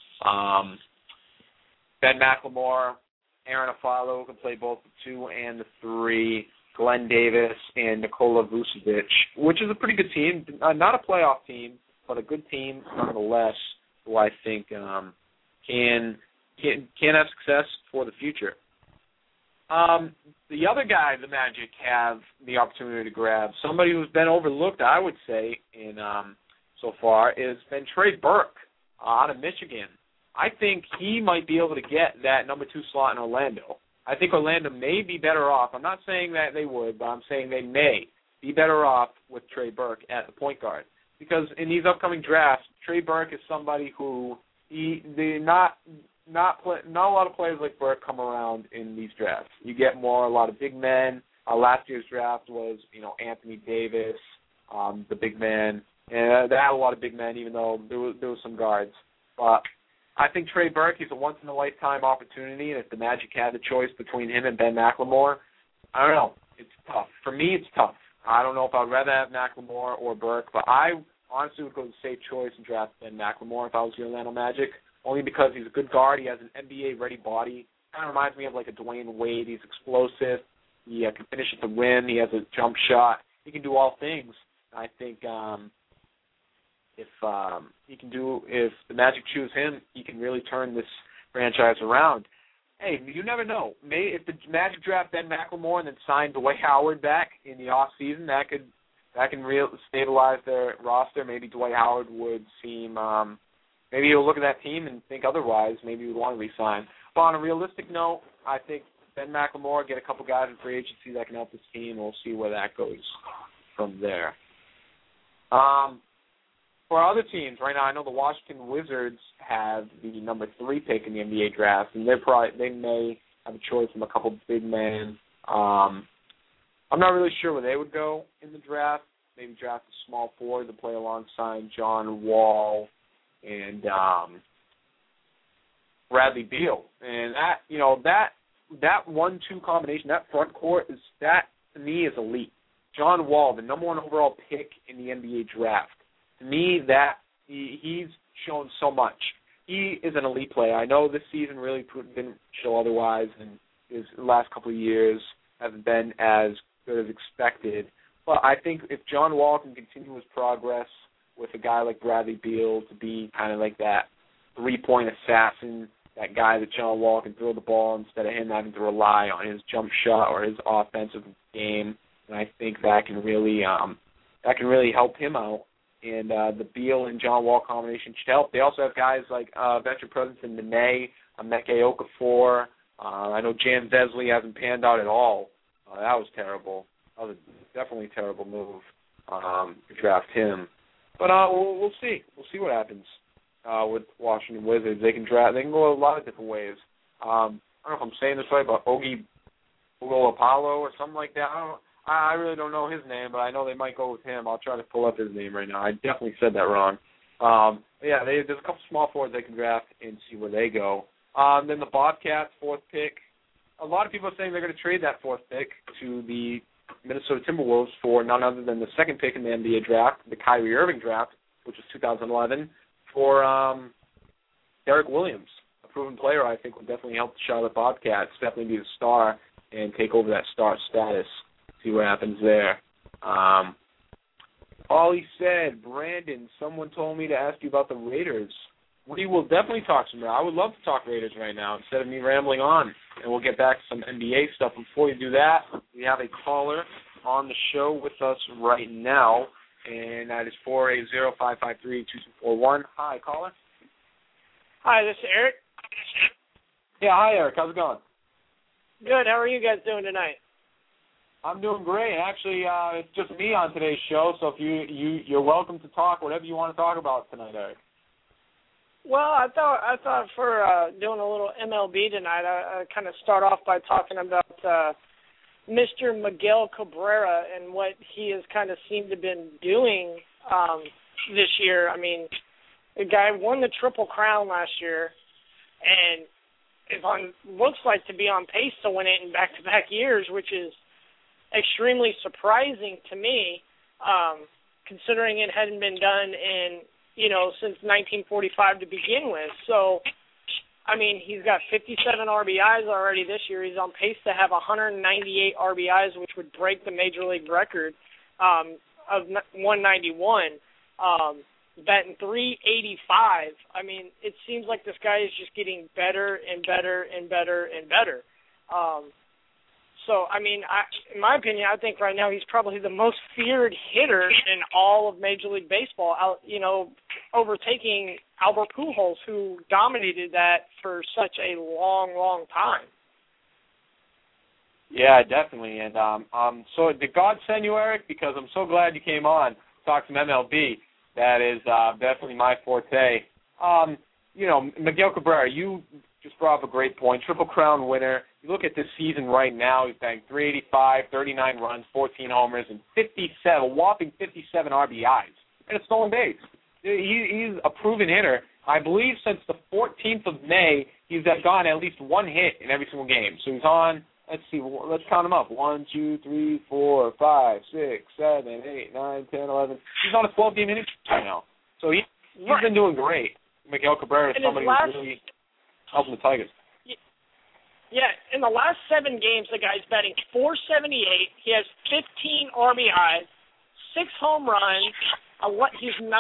Ben McLemore, Aaron Aflalo, who can play both the 2 and the 3, Glenn Davis, and Nikola Vucevic, which is a pretty good team. Not a playoff team, but a good team nonetheless, who I think can have success for the future. The other guy the Magic have the opportunity to grab, somebody who's been overlooked, I would say, in so far, has been Trey Burke out of Michigan. I think he might be able to get that number 2 slot in Orlando. I think Orlando may be better off. I'm not saying that they would, but I'm saying they may be better off with Trey Burke at the point guard. Because in these upcoming drafts, Trey Burke is somebody who not a lot of players like Burke come around in these drafts. You get a lot of big men. Last year's draft was, Anthony Davis, the big man. And they had a lot of big men, even though there was some guards. But I think Trey Burke is a once-in-a-lifetime opportunity, and if the Magic had the choice between him and Ben McLemore, I don't know. It's tough. For me, it's tough. I don't know if I'd rather have McLemore or Burke, but I honestly would go with the safe choice and draft Ben McLemore if I was the Orlando Magic, only because he's a good guard. He has an NBA-ready body. Kind of reminds me of like a Dwayne Wade. He's explosive. He can finish at the rim. He has a jump shot. He can do all things. I think if the Magic choose him, he can really turn this franchise around. Hey, you never know. Maybe if the Magic draft Ben McLemore and then sign Dwight Howard back in the off season, that can stabilize their roster. Maybe Dwight Howard would seem. Maybe he'll look at that team and think otherwise. Maybe he would want to re-sign. But on a realistic note, I think Ben McLemore, get a couple guys in free agency that can help this team. We'll see where that goes from there. For other teams, right now, I know the Washington Wizards have the number 3 pick in the NBA draft, and they may have a choice from a couple big men. I'm not really sure where they would go in the draft. Maybe draft a small forward to play alongside John Wall and Bradley Beal. And that 1-2 combination, that front court, that to me is elite. John Wall, the number 1 overall pick in the NBA draft. To me, that he's shown so much. He is an elite player. I know this season really didn't show otherwise, and his last couple of years haven't been as good as expected. But I think if John Wall can continue his progress with a guy like Bradley Beal to be kind of like that 3-point assassin, that guy that John Wall can throw the ball instead of him having to rely on his jump shot or his offensive game, and I think that can really help him out. And the Beal and John Wall combination should help. They also have guys like veteran presence in Nene, Emeka Okafor. I know Jan Vesley hasn't panned out at all. That was terrible. That was definitely a terrible move to draft him. But we'll see. We'll see what happens with Washington Wizards. They can go a lot of different ways. I don't know if I'm saying this right, but Ogi Apollo or something like that. I really don't know his name, but I know they might go with him. I'll try to pull up his name right now. I definitely said that wrong. There's a couple small forwards they can draft and see where they go. Then the Bobcats, 4th pick. A lot of people are saying they're going to trade that 4th pick to the Minnesota Timberwolves for none other than the 2nd pick in the NBA draft, the Kyrie Irving draft, which was 2011, for Derek Williams, a proven player I think will definitely help the Charlotte Bobcats, definitely be the star and take over that star status. See what happens there. Ollie said, Brandon, someone told me to ask you about the Raiders. We will definitely talk some more. I would love to talk Raiders right now instead of me rambling on. And we'll get back to some NBA stuff. Before we do that, we have a caller on the show with us right now, and that is 480-553-2241. Hi, caller. Hi, this is Eric. Yeah, hi, Eric. How's it going? Good. How are you guys doing tonight? I'm doing great. Actually, it's just me on today's show, so if you're welcome to talk whatever you want to talk about tonight, Eric. Well, I thought for doing a little MLB tonight, I kind of start off by talking about Mr. Miguel Cabrera and what he has kind of seemed to been doing this year. I mean, the guy won the Triple Crown last year, and looks like to be on pace to win it in back-to-back years, which is extremely surprising to me, considering it hadn't been done since 1945 to begin with. So, I mean, he's got 57 RBIs already this year. He's on pace to have 198 RBIs, which would break the Major League record of 191. Batting .385. I mean, it seems like this guy is just getting better and better and better and better. So, I mean, in my opinion, I think right now he's probably the most feared hitter in all of Major League Baseball, overtaking Albert Pujols, who dominated that for such a long, long time. Yeah, definitely. And so did God send you, Eric? Because I'm so glad you came on to talk some MLB. That is definitely my forte. Miguel Cabrera, you just brought up a great point. Triple Crown winner. You look at this season right now, he's batting .385, 39 runs, 14 homers, and a whopping 57 RBIs, and a stolen base. He's a proven hitter. I believe since the 14th of May, he's gotten at least one hit in every single game. So he's on, let's count them up. 1, 2, 3, 4, 5, 6, 7, 8, 9, 10, 11. He's on a 12-game hitting streak right now. So he's been doing great. Miguel Cabrera is somebody who's really helping the Tigers. Yeah, in the last 7 games, the guy's batting .478. He has 15 RBIs, 6 home runs. He's 11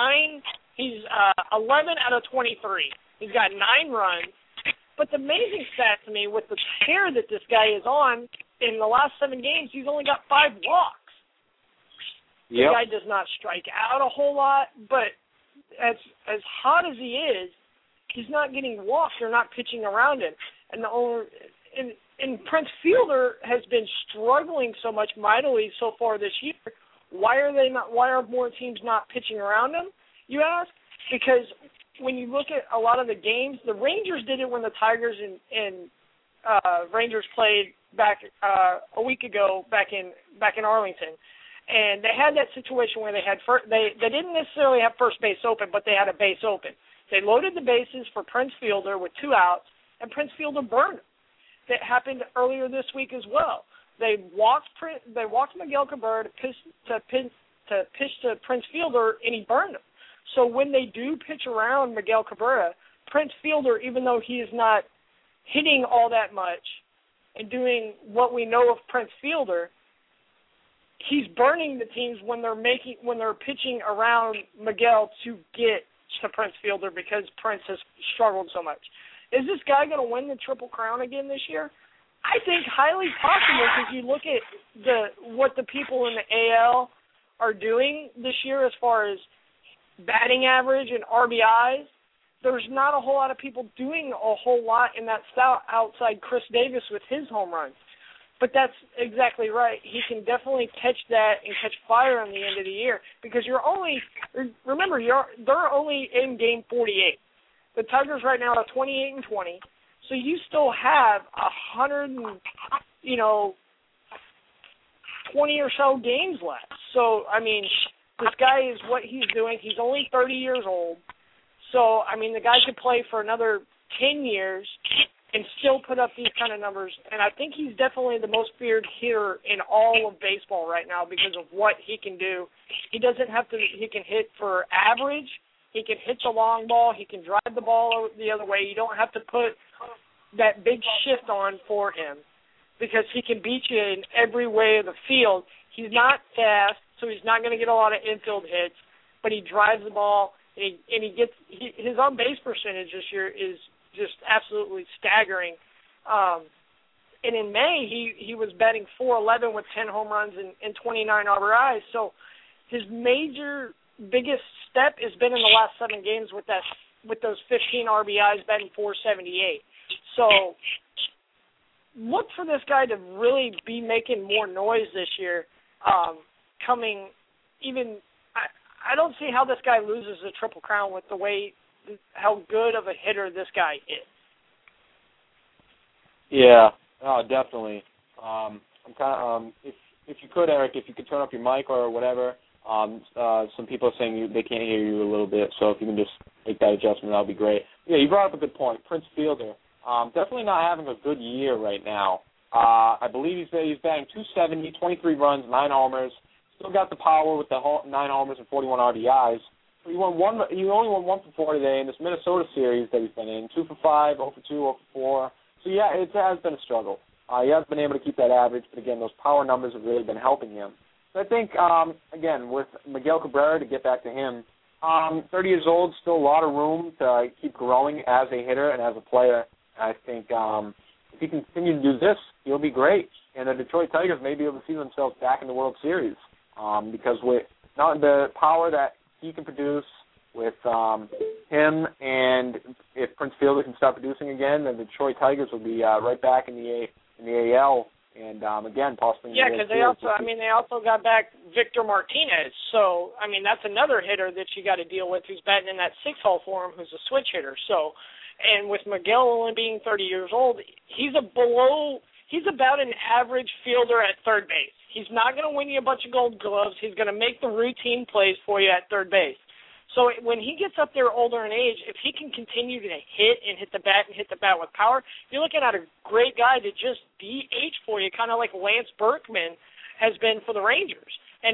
out of 23. He's got 9 runs. But the amazing stat to me, with the tear that this guy is on, in the last 7 games, he's only got 5 walks. Yep. The guy does not strike out a whole lot, but as hot as he is, he's not getting walked or not pitching around him. And Prince Fielder has been struggling so much mightily so far this year. Why are more teams not pitching around him, you ask? Because when you look at a lot of the games, the Rangers did it when the Tigers and Rangers played back a week ago back in Arlington, and they had that situation where they didn't necessarily have first base open, but they had a base open. They loaded the bases for Prince Fielder with 2 outs, and Prince Fielder burned him. That happened earlier this week as well. They walked Miguel Cabrera to pitch to Prince Fielder, and he burned him. So when they do pitch around Miguel Cabrera, Prince Fielder, even though he is not hitting all that much and doing what we know of Prince Fielder, he's burning the teams when they're pitching around Miguel to get to Prince Fielder because Prince has struggled so much. Is this guy going to win the Triple Crown again this year? I think highly possible because you look at what the people in the AL are doing this year as far as batting average and RBIs. There's not a whole lot of people doing a whole lot in that style outside Chris Davis with his home runs. But that's exactly right. He can definitely catch that and catch fire on the end of the year because they're only in game 48. The Tigers right now are 28-20, so you still have 20 or so games left. So I mean, this guy is what he's doing. He's only 30 years old, so I mean, the guy could play for another 10 years and still put up these kind of numbers. And I think he's definitely the most feared hitter in all of baseball right now because of what he can do. He doesn't have to. He can hit for average. He can hit the long ball. He can drive the ball the other way. You don't have to put that big shift on for him because he can beat you in every way of the field. He's not fast, so he's not going to get a lot of infield hits, but he drives the ball, and he gets his on-base percentage this year is just absolutely staggering. And in May, he was batting .411 with 10 home runs and 29 RBIs. So his biggest step has been in the last 7 games with those 15 RBIs, batting .478. So look for this guy to really be making more noise this year. I don't see how this guy loses the Triple Crown with how good of a hitter this guy is. Yeah, definitely. If you could, Eric, if you could turn up your mic or whatever. Some people are saying they can't hear you a little bit, so if you can just make that adjustment, that would be great. Yeah, you brought up a good point. Prince Fielder, definitely not having a good year right now. I believe he's batting .270, 23 runs, 9 homers. Still got the power with the 9 homers and 41 RBIs. He only won 1 for 4 today in this Minnesota series that he's been in. 2 for 5, 0 for 2, 0 for 4. So yeah, it has been a struggle. He hasn't been able to keep that average, but again, those power numbers have really been helping him. So I think, again, with Miguel Cabrera, to get back to him, 30 years old, still a lot of room to keep growing as a hitter and as a player. I think if he can continue to do this, he'll be great. And the Detroit Tigers may be able to see themselves back in the World Series because with not the power that he can produce with him, and if Prince Fielder can start producing again, then the Detroit Tigers will be right back in the AL. And again, possibly. Yeah, because they also got back Victor Martinez. So I mean, that's another hitter that you got to deal with who's batting in that 6-hole for him, who's a switch hitter. So, and with Miguel only being 30 years old, he's about an average fielder at third base. He's not going to win you a bunch of Gold Gloves. He's going to make the routine plays for you at third base. So when he gets up there older in age, if he can continue to hit the bat with power, you're looking at a great guy to just DH for you, kind of like Lance Berkman has been for the Rangers. And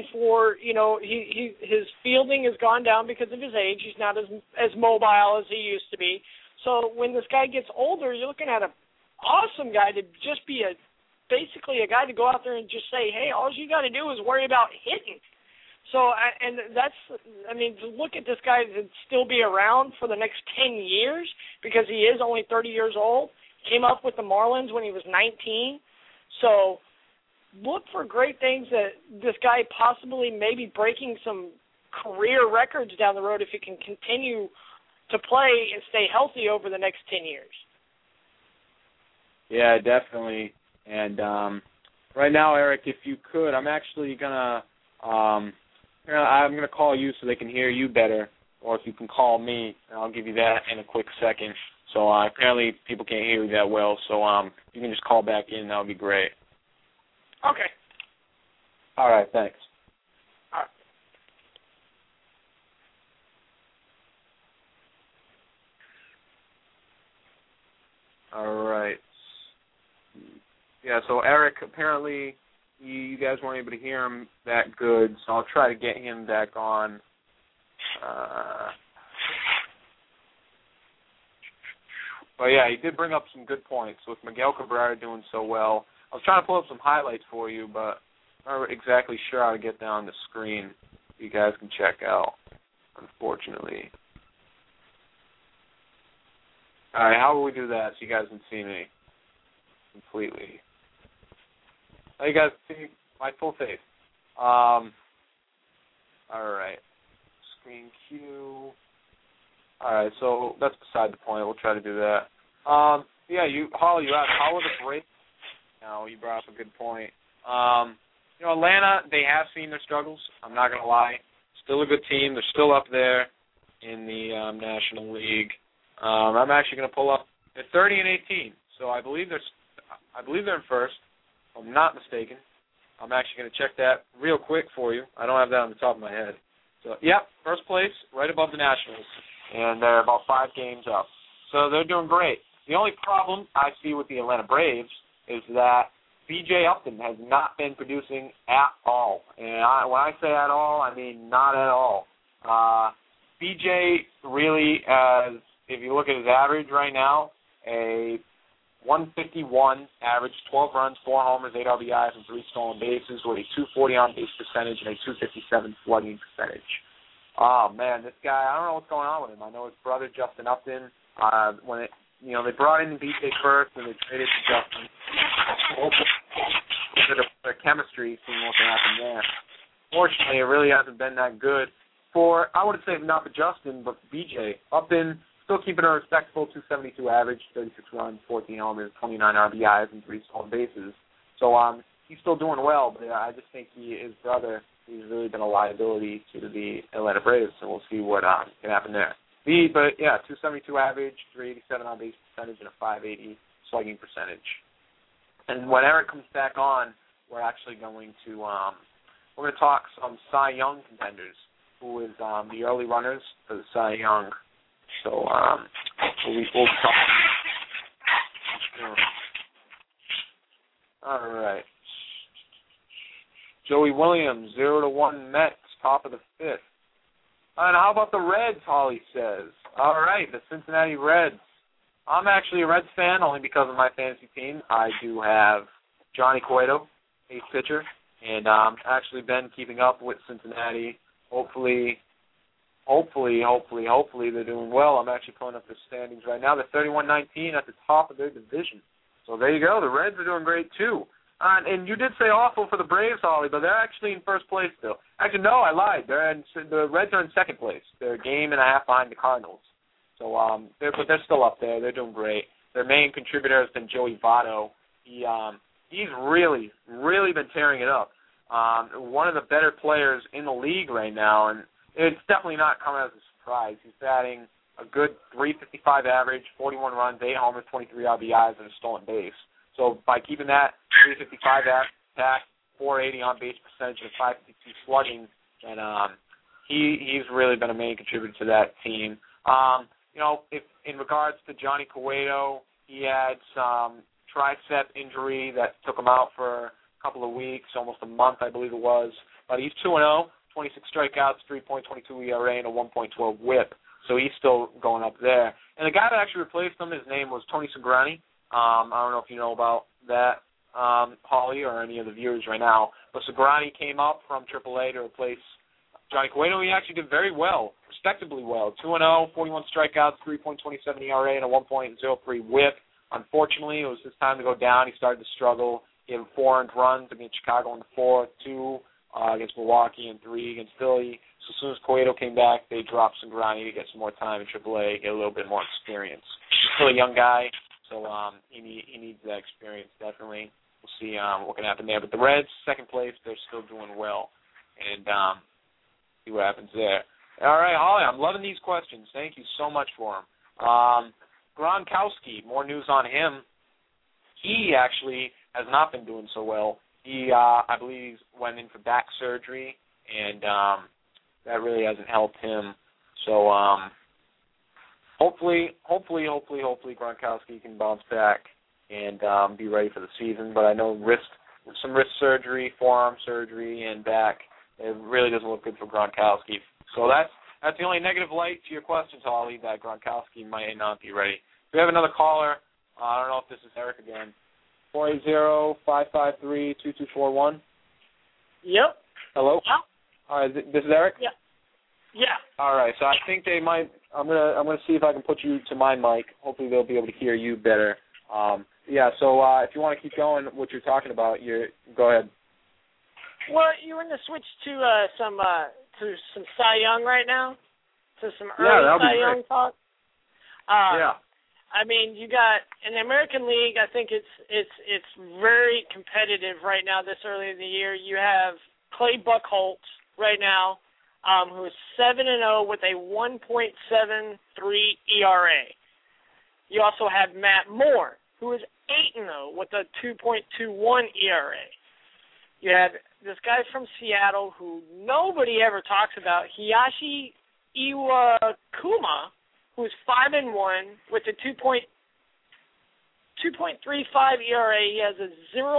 his fielding has gone down because of his age. He's not as mobile as he used to be. So when this guy gets older, you're looking at an awesome guy to just be basically a guy to go out there and just say, hey, all you got to do is worry about hitting. So, to look at this guy to still be around for the next 10 years because he is only 30 years old, came up with the Marlins when he was 19. So look for great things that this guy possibly maybe breaking some career records down the road if he can continue to play and stay healthy over the next 10 years. Yeah, definitely. And right now, Eric, if you could, I'm actually going to call you so they can hear you better, or if you can call me, and I'll give you that in a quick second. So apparently people can't hear you that well. So you can just call back in. That would be great. Okay. All right. Thanks. All right. All right. Yeah, so Eric, apparently you guys weren't able to hear him that good, so I'll try to get him back on. But yeah, he did bring up some good points with Miguel Cabrera doing so well. I was trying to pull up some highlights for you, but I'm not exactly sure how to get that on the screen so you guys can check out, unfortunately. All right, how will we do that so you guys can see me completely? Now you guys see my full face. All right. Screen cue. All right, so that's beside the point. We'll try to do that. Yeah, Holly, you asked, how are the Braves? No, you brought up a good point. Atlanta, they have seen their struggles. I'm not going to lie. Still a good team. They're still up there in the National League. I'm actually going to pull up. They're 30-18, so I believe they're in first. If I'm not mistaken. I'm actually going to check that real quick for you. I don't have that on the top of my head. So, yep, first place, right above the Nationals, and they're about 5 games up. So they're doing great. The only problem I see with the Atlanta Braves is that B.J. Upton has not been producing at all. And when I say at all, I mean not at all. B.J. really, if you look at his average right now, a 151 average, 12 runs, 4 homers, 8 RBIs, and 3 stolen bases with a 240 on-base percentage and a 257 slugging percentage. Oh, man, this guy, I don't know what's going on with him. I know his brother, Justin Upton, they brought in B.J. first and they traded to Justin. Their chemistry, seeing what can happen there. Fortunately, it really hasn't been that good for, I would say, not for Justin, but for B.J. Upton, still keeping a respectable 272 average, 36 runs, 14 homers, 29 RBIs, and 3 stolen bases. So he's still doing well, but I just think his brother, he's really been a liability to the Atlanta Braves, so we'll see what can happen there. But, yeah, 272 average, 387 on-base percentage, and a 580 slugging percentage. And when Eric comes back on, we're actually going to talk some Cy Young contenders, who is the early runners for the Cy Young. So we'll talk. All right. Joey Williams, 0-1 Mets, top of the 5th. And how about the Reds, Holly says. All right, the Cincinnati Reds. I'm actually a Reds fan only because of my fantasy team. I do have Johnny Cueto, ace pitcher, and actually been keeping up with Cincinnati. Hopefully they're doing well. I'm actually pulling up the standings right now. They're 31-19 at the top of their division. So there you go. The Reds are doing great, too. And you did say awful for the Braves, Holly, but they're actually in first place still. Actually, no, I lied. The Reds are in second place. They're a game and a half behind the Cardinals. So, but they're still up there. They're doing great. Their main contributor has been Joey Votto. He's really, really been tearing it up. One of the better players in the league right now, and it's definitely not coming as a surprise. He's batting a good .355 average, 41 runs, 8 homers, 23 RBIs, and a stolen base. So by keeping that .355 attack, 480 on-base percentage, and 552 slugging, and he's really been a main contributor to that team. If in regards to Johnny Cueto, he had some tricep injury that took him out for a couple of weeks, almost a month, I believe it was. But he's 2-0, 26 strikeouts, 3.22 ERA, and a 1.12 WHIP. So he's still going up there. And the guy that actually replaced him, his name was Tony Cingrani. I don't know if you know about that, Holly, or any of the viewers right now. But Cingrani came up from AAA to replace Johnny Cueto. He actually did very well, respectably well. 2-0, 41 strikeouts, 3.27 ERA, and a 1.03 WHIP. Unfortunately, it was his time to go down. He started to struggle. He had 4 earned runs against Chicago in the 4th, 2 against Milwaukee, and 3 against Philly. So as soon as Cueto came back, they dropped Cingrani to get some more time in AAA, get a little bit more experience. He's still a young guy, so he needs that experience, definitely. We'll see what can happen there. But the Reds, second place, they're still doing well. And see what happens there. All right, Holly, I'm loving these questions. Thank you so much for them. Gronkowski, more news on him. He actually has not been doing so well. He, I believe, went in for back surgery, and that really hasn't helped him. So hopefully Gronkowski can bounce back and be ready for the season. But I know some wrist surgery, forearm surgery, and back, it really doesn't look good for Gronkowski. So that's the only negative light to your questions, Holly, that Gronkowski might not be ready. We have another caller. I don't know if this is Eric again. 480-553-2241. Yep. Hello? All right, this is Eric? Yeah. Yeah. All right, so I think they might. I'm gonna see if I can put you to my mic. Hopefully they'll be able to hear you better. Yeah. So if you want to keep going, what you're talking about, go ahead. Well, you want to switch to some Cy Young right now, to some early Cy Young talk. Yeah. I mean, you got in the American League. I think it's very competitive right now. This early in the year, you have Clay Buchholz right now, who is 7-0 with a 1.73 ERA. You also have Matt Moore, who is 8-0 with a 2.21 ERA. You have this guy from Seattle who nobody ever talks about, Hiyashi Iwakuma, who is 5-1 with a 2.35 ERA. He has a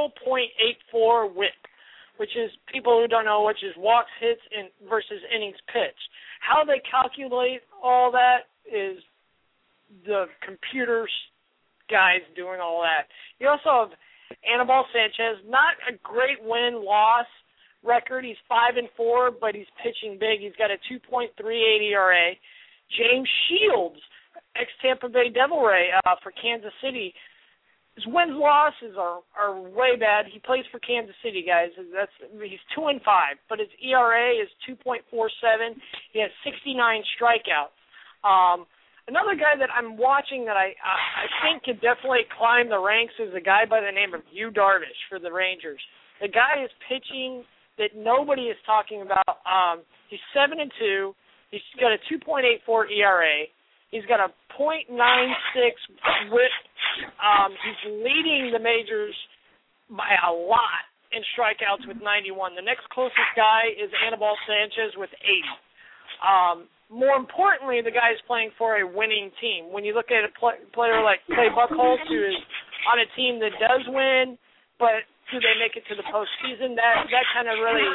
0.84 WHIP, which is, people who don't know, which is walks, hits, versus innings pitched. How they calculate all that is the computer guys doing all that. You also have Anibal Sanchez, not a great win-loss record. He's 5-4, but he's pitching big. He's got a 2.38 ERA. James Shields, ex-Tampa Bay Devil Ray for Kansas City. His wins-losses are way bad. He plays for Kansas City, guys. He's 2-5, but his ERA is 2.47. He has 69 strikeouts. Another guy that I'm watching that I think could definitely climb the ranks is a guy by the name of Yu Darvish for the Rangers. The guy is pitching that nobody is talking about. He's 7-2. He's got a 2.84 ERA. He's got a .96 WHIP. He's leading the majors by a lot in strikeouts with 91. The next closest guy is Anibal Sanchez with 80. More importantly, the guy is playing for a winning team. When you look at a player like Clay Buchholz, who is on a team that does win, but do they make it to the postseason? That kind of really,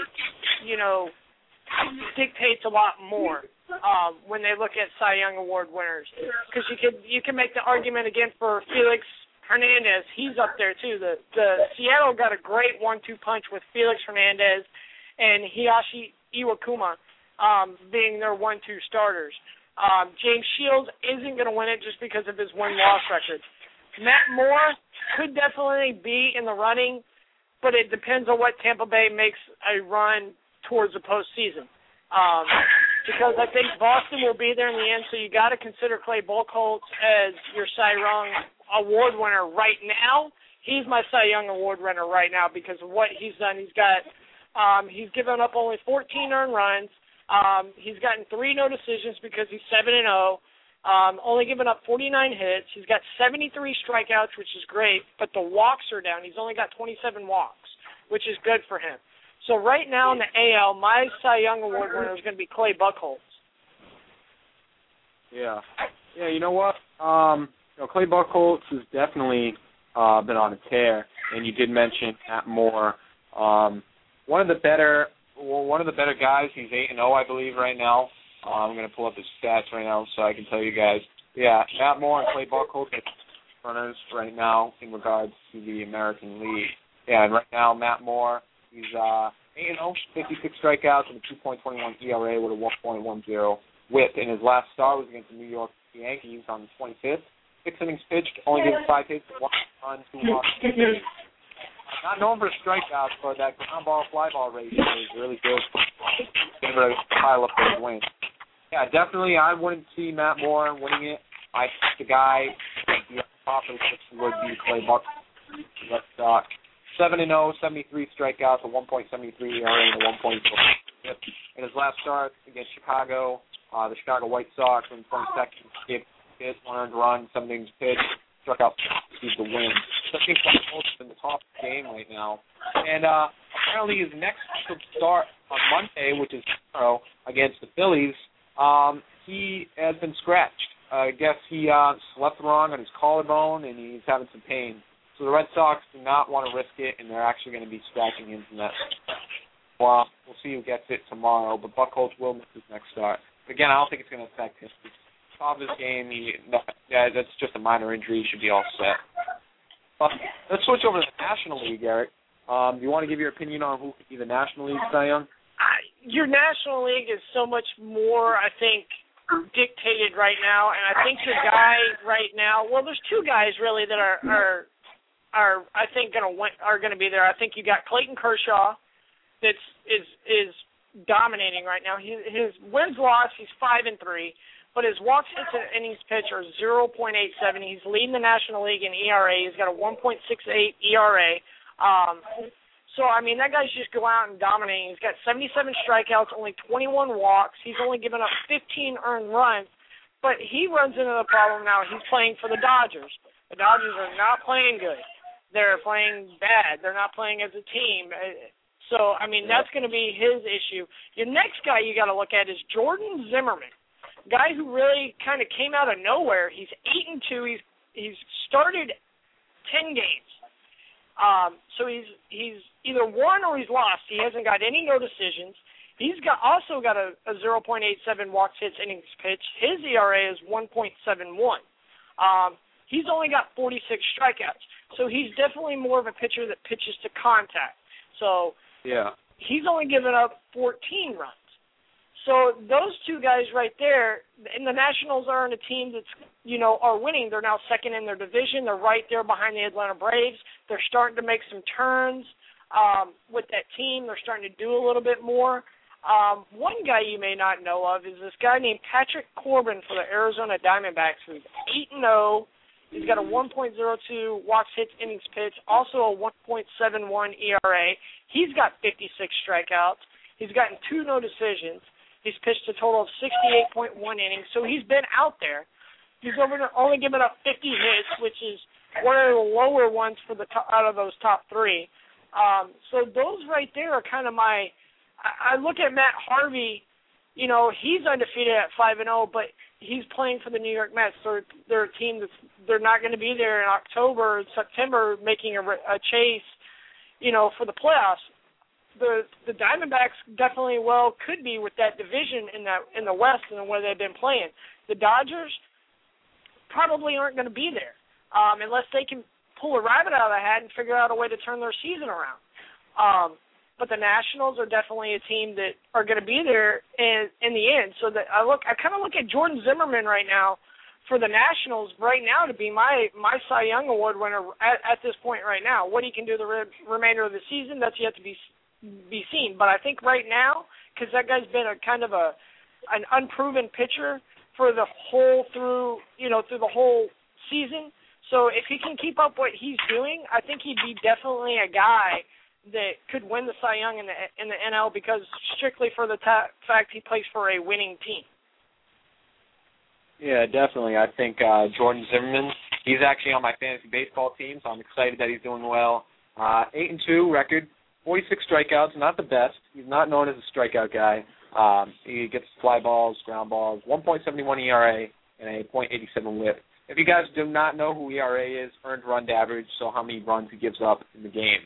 dictates a lot more when they look at Cy Young Award winners. Because you can make the argument again for Felix Hernandez. He's up there too. The Seattle got a great 1-2 punch with Felix Hernandez and Hiyashi Iwakuma being their 1-2 starters. James Shields isn't going to win it just because of his win-loss record. Matt Moore could definitely be in the running, but it depends on what Tampa Bay makes a run towards the postseason. Because I think Boston will be there in the end, so you got to consider Clay Buchholz as your Cy Young Award winner right now. He's my Cy Young Award winner right now because of what he's done. He's given up only 14 earned runs. He's gotten 3 no decisions because he's 7-0. Only given up 49 hits. He's got 73 strikeouts, which is great, but the walks are down. He's only got 27 walks, which is good for him. So right now in the AL, my Cy Young Award winner is going to be Clay Buchholz. Yeah, you know what? Clay Buchholz has definitely been on a tear, and you did mention Matt Moore. One of the better guys. He's 8-0, I believe, right now. I'm going to pull up his stats right now so I can tell you guys. Yeah, Matt Moore and Clay Buchholz are runners right now in regards to the American League. Yeah, and right now Matt Moore, he's 8-0, 56 strikeouts and a 2.21 ERA with a 1.10 WHIP. And his last start was against the New York Yankees on the 25th. 6 innings pitched, only given 5 hits, 1 run, 2 walks. Not known for strikeouts, but that ground ball fly ball ratio is really good. Able to pile up those wins. Yeah, definitely. I wouldn't see Matt Moore winning it. I think the guy the top of the list would be Clay Buchholz. But 7-0, 73 strikeouts, a 1.73 ERA, and a 1.4. In his last start against Chicago, the Chicago White Sox, in 22nd, gave hits, 1 earned run, 7 innings pitched, struck out 50 to win. So I think Buck Holt's in the top game right now. And apparently his next start on Monday, which is tomorrow, against the Phillies, he has been scratched. I guess he slept wrong on his collarbone, and he's having some pain. So the Red Sox do not want to risk it, and they're actually going to be scratching him from that. Well, we'll see who gets it tomorrow, but Buck Holtz will miss his next start. Again, I don't think it's going to affect him. Top of his game, that's just a minor injury. He should be all set. Let's switch over to the National League, Eric. Do you want to give your opinion on who could be the National League Cy Young? Your National League is so much more, I think, dictated right now, and I think your guy right now. Well, there's two guys really that are I think are going to be there. I think you got Clayton Kershaw, that is dominating right now. His wins loss, he's 5-3, but his walks hits and innings pitched are 0.87. He's leading the National League in ERA. He's got a 1.68 ERA. So, I mean, that guy's just go out and dominating. He's got 77 strikeouts, only 21 walks. He's only given up 15 earned runs. But he runs into the problem now. He's playing for the Dodgers. The Dodgers are not playing good. They're playing bad. They're not playing as a team. So, I mean, that's going to be his issue. Your next guy you got to look at is Jordan Zimmerman, guy who really kind of came out of nowhere. He's 8-2. He's started 10 games. So he's either won or he's lost. He hasn't got any no decisions. He's also got a 0.87 walks, hits, innings pitched. His ERA is 1.71. He's only got 46 strikeouts. So he's definitely more of a pitcher that pitches to contact. So he's only given up 14 runs. So those two guys right there, and the Nationals are in a team that's, are winning. They're now second in their division. They're right there behind the Atlanta Braves. They're starting to make some turns with that team. They're starting to do a little bit more. One guy you may not know of is this guy named Patrick Corbin for the Arizona Diamondbacks, who's 8-0. He's got a 1.02 walks, hits, innings pitched, also a 1.71 ERA. He's got 56 strikeouts. He's gotten 2 no decisions. He's pitched a total of 68.1 innings, so he's been out there. He's only given up 50 hits, which is one of the lower ones for out of those top 3. So those right there are kind of my. I look at Matt Harvey. He's undefeated at 5-0, but he's playing for the New York Mets. They're a team they're not going to be there in October and September making a chase, for the playoffs. The Diamondbacks definitely could be with that division in the West and where they've been playing. The Dodgers probably aren't going to be there unless they can pull a rabbit out of the hat and figure out a way to turn their season around. But the Nationals are definitely a team that are going to be there in the end. So that I kind of look at Jordan Zimmerman right now for the Nationals right now to be my Cy Young Award winner at this point right now. What he can do the remainder of the season, that's yet to be seen. But I think right now, because that guy's been a kind of an unproven pitcher for the whole through the whole season. So if he can keep up what he's doing, I think he'd be definitely a guy that could win the Cy Young in the NL because strictly for the fact he plays for a winning team. Yeah, definitely. I think Jordan Zimmerman, he's actually on my fantasy baseball team, so I'm excited that he's doing well. 8-2 record, 46 strikeouts, not the best. He's not known as a strikeout guy. He gets fly balls, ground balls, 1.71 ERA, and a .87 WHIP. If you guys do not know who ERA is, earned run average, so how many runs he gives up in the game.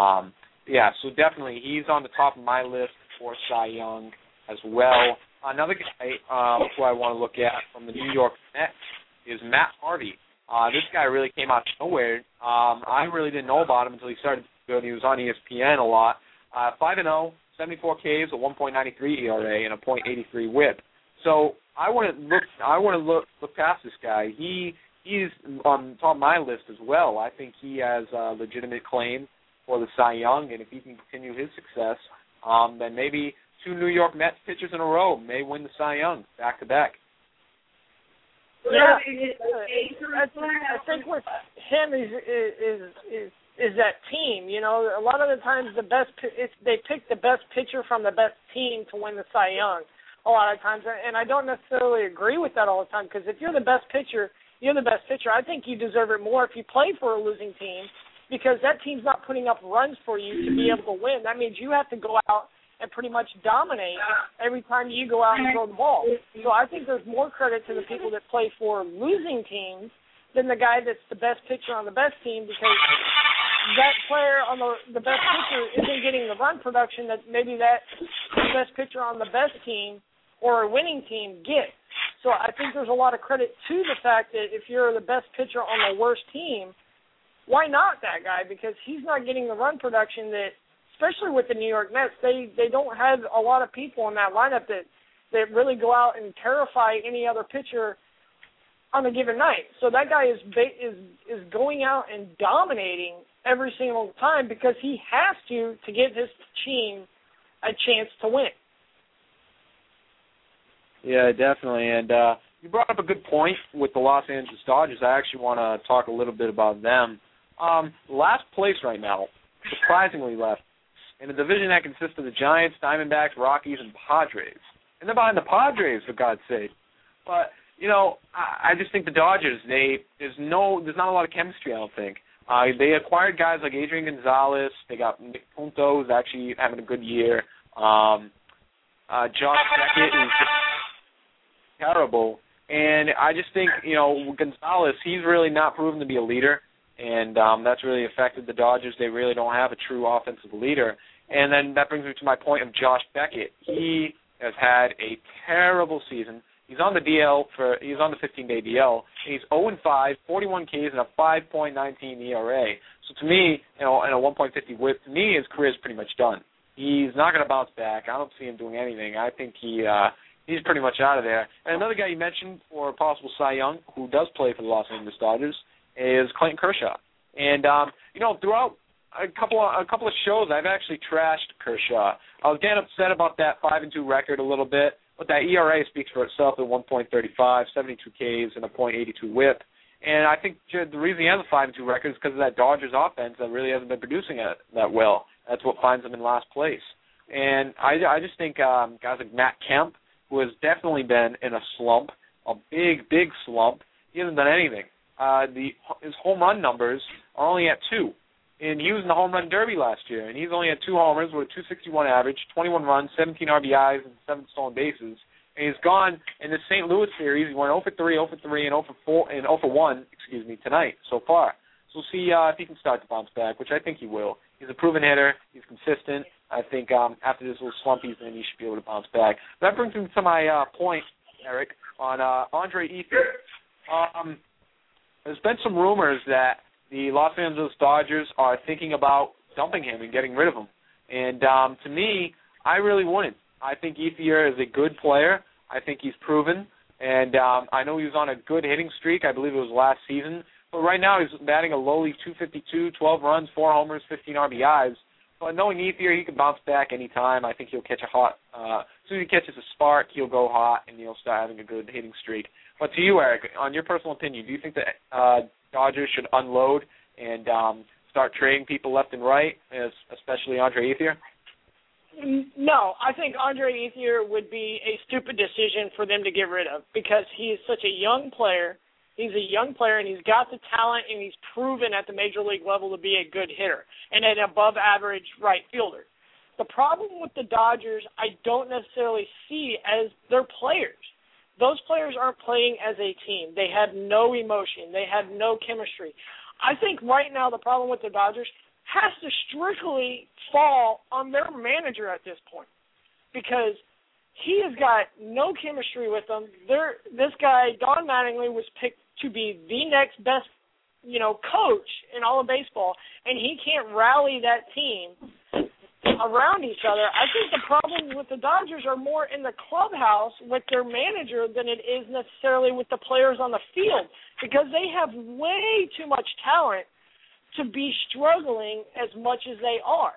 So definitely he's on the top of my list for Cy Young as well. Another guy who I want to look at from the New York Mets is Matt Harvey. This guy really came out of nowhere. I really didn't know about him until he started to go. He was on ESPN a lot. 5-0, 74 Ks, a 1.93 ERA, and a .83 WHIP. So I want to look past this guy. He's on top of my list as well. I think he has a legitimate claim for the Cy Young, and if he can continue his success, then maybe 2 New York Mets pitchers in a row may win the Cy Young back to back. Yeah, I think with him is that team. A lot of the times they pick the best pitcher from the best team to win the Cy Young. a lot of times, and I don't necessarily agree with that all the time, because if you're the best pitcher, you're the best pitcher. I think you deserve it more if you play for a losing team, because that team's not putting up runs for you to be able to win. That means you have to go out and pretty much dominate every time you go out and throw the ball. So I think there's more credit to the people that play for losing teams than the guy that's the best pitcher on the best team, because that player on the best pitcher isn't getting the run production that maybe that best pitcher on the best team or a winning team gets. So I think there's a lot of credit to the fact that if you're the best pitcher on the worst team, why not that guy? Because he's not getting the run production that, especially with the New York Mets, they don't have a lot of people in that lineup that really go out and terrify any other pitcher on a given night. So that guy is going out and dominating every single time because he has to give his team a chance to win. Yeah, definitely. And you brought up a good point with the Los Angeles Dodgers. I actually want to talk a little bit about them. Last place right now, surprisingly left, in a division that consists of the Giants, Diamondbacks, Rockies, and Padres. And they're behind the Padres, for God's sake. But, I just think the Dodgers, there's not a lot of chemistry, I don't think. They acquired guys like Adrian Gonzalez. They got Nick Punto, who's actually having a good year. Josh Beckett is just terrible. And I just think, Gonzalez, he's really not proven to be a leader. And that's really affected the Dodgers. They really don't have a true offensive leader. And then that brings me to my point of Josh Beckett. He has had a terrible season. He's on the DL he's on the 15-day DL. And he's 0-5, 41 Ks, and a 5.19 ERA. So to me, and a 1.50 WHIP, to me his career is pretty much done. He's not going to bounce back. I don't see him doing anything. I think he's pretty much out of there. And another guy you mentioned for a possible Cy Young, who does play for the Los Angeles Dodgers, is Clayton Kershaw. And throughout a couple of shows, I've actually trashed Kershaw. I was getting upset about that 5-2 record a little bit, but that ERA speaks for itself at 1.35, 72 Ks, and a .82 WHIP. And I think the reason he has a 5-2 record is because of that Dodgers offense that really hasn't been producing that well. That's what finds him in last place. And I just think guys like Matt Kemp, who has definitely been in a slump, a big, big slump, he hasn't done anything. His home run numbers are only at 2. And he was in the home run derby last year, and he's only had 2 homers with a 261 average, 21 runs, 17 RBIs, and 7 stolen bases. And he's gone in the St. Louis series. He went 0 for 3, 0 for 3, and 0 for 4, and 0 for 1, tonight so far. So we'll see if he can start to bounce back, which I think he will. He's a proven hitter. He's consistent. I think after this little slump he's in, he should be able to bounce back. That brings me to my point, Eric, on Andre Ethier. There's been some rumors that the Los Angeles Dodgers are thinking about dumping him and getting rid of him. And to me, I really wouldn't. I think Ethier is a good player. I think he's proven. And I know he was on a good hitting streak. I believe it was last season. But right now he's batting a lowly .252, 12 runs, 4 homers, 15 RBIs. But knowing Ethier, he can bounce back anytime. I think he'll catch a hot as soon as he catches a spark, he'll go hot, and he'll start having a good hitting streak. But to you, Eric, on your personal opinion, do you think that Dodgers should unload and start trading people left and right, especially Andre Ethier? No, I think Andre Ethier would be a stupid decision for them to get rid of because he is such a young player. He's a young player, and he's got the talent, and he's proven at the major league level to be a good hitter and an above-average right fielder. The problem with the Dodgers I don't necessarily see as their players. Those players aren't playing as a team. They have no emotion. They have no chemistry. I think right now the problem with the Dodgers has to strictly fall on their manager at this point because he has got no chemistry with them. This guy, Don Mattingly, was picked to be the next best, coach in all of baseball, and he can't rally that team around each other. I think the problems with the Dodgers are more in the clubhouse with their manager than it is necessarily with the players on the field because they have way too much talent to be struggling as much as they are.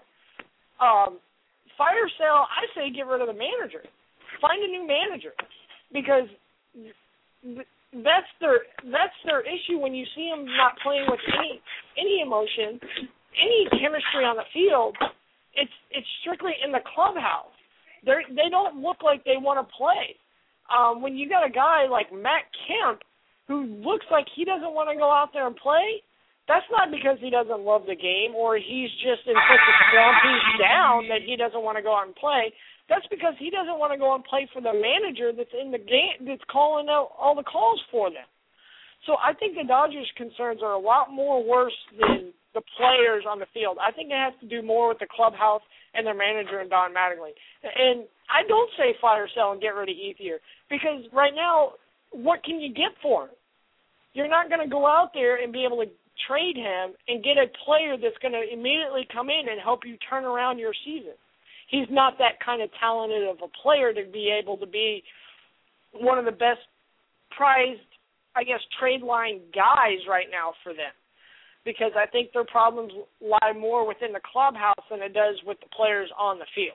Fire sale, I say get rid of the manager. Find a new manager because that's their issue when you see them not playing with any emotion, any chemistry on the field. It's strictly in the clubhouse. They don't look like they want to play. When you got a guy like Matt Kemp who looks like he doesn't want to go out there and play, that's not because he doesn't love the game or he's just in such a slump, he's down that he doesn't want to go out and play. That's because he doesn't want to go and play for the manager that's in the game, that's calling out all the calls for them. So I think the Dodgers' concerns are a lot more worse than the players on the field. I think it has to do more with the clubhouse and their manager and Don Mattingly. And I don't say fire, sell, and get rid of Heath here because right now, what can you get for him? You're not going to go out there and be able to trade him and get a player that's going to immediately come in and help you turn around your season. He's not that kind of talented of a player to be able to be one of the best prized, I guess, trade line guys right now for them, because I think their problems lie more within the clubhouse than it does with the players on the field.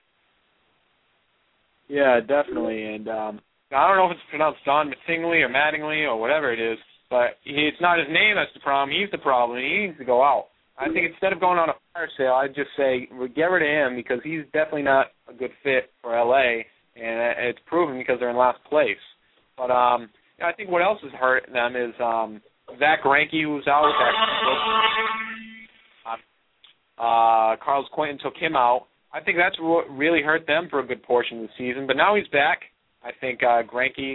Yeah, definitely. And I don't know if it's pronounced Don Mattingly or Mattingly or whatever it is, but it's not his name that's the problem. He's the problem. He needs to go out. I think instead of going on a fire sale, I'd just say get rid of him because he's definitely not a good fit for L.A., and it's proven because they're in last place. But I think what else has hurt them is Zach Greinke, who's out with that. Carlos Quentin took him out. I think that's what really hurt them for a good portion of the season. But now he's back. I think Greinke,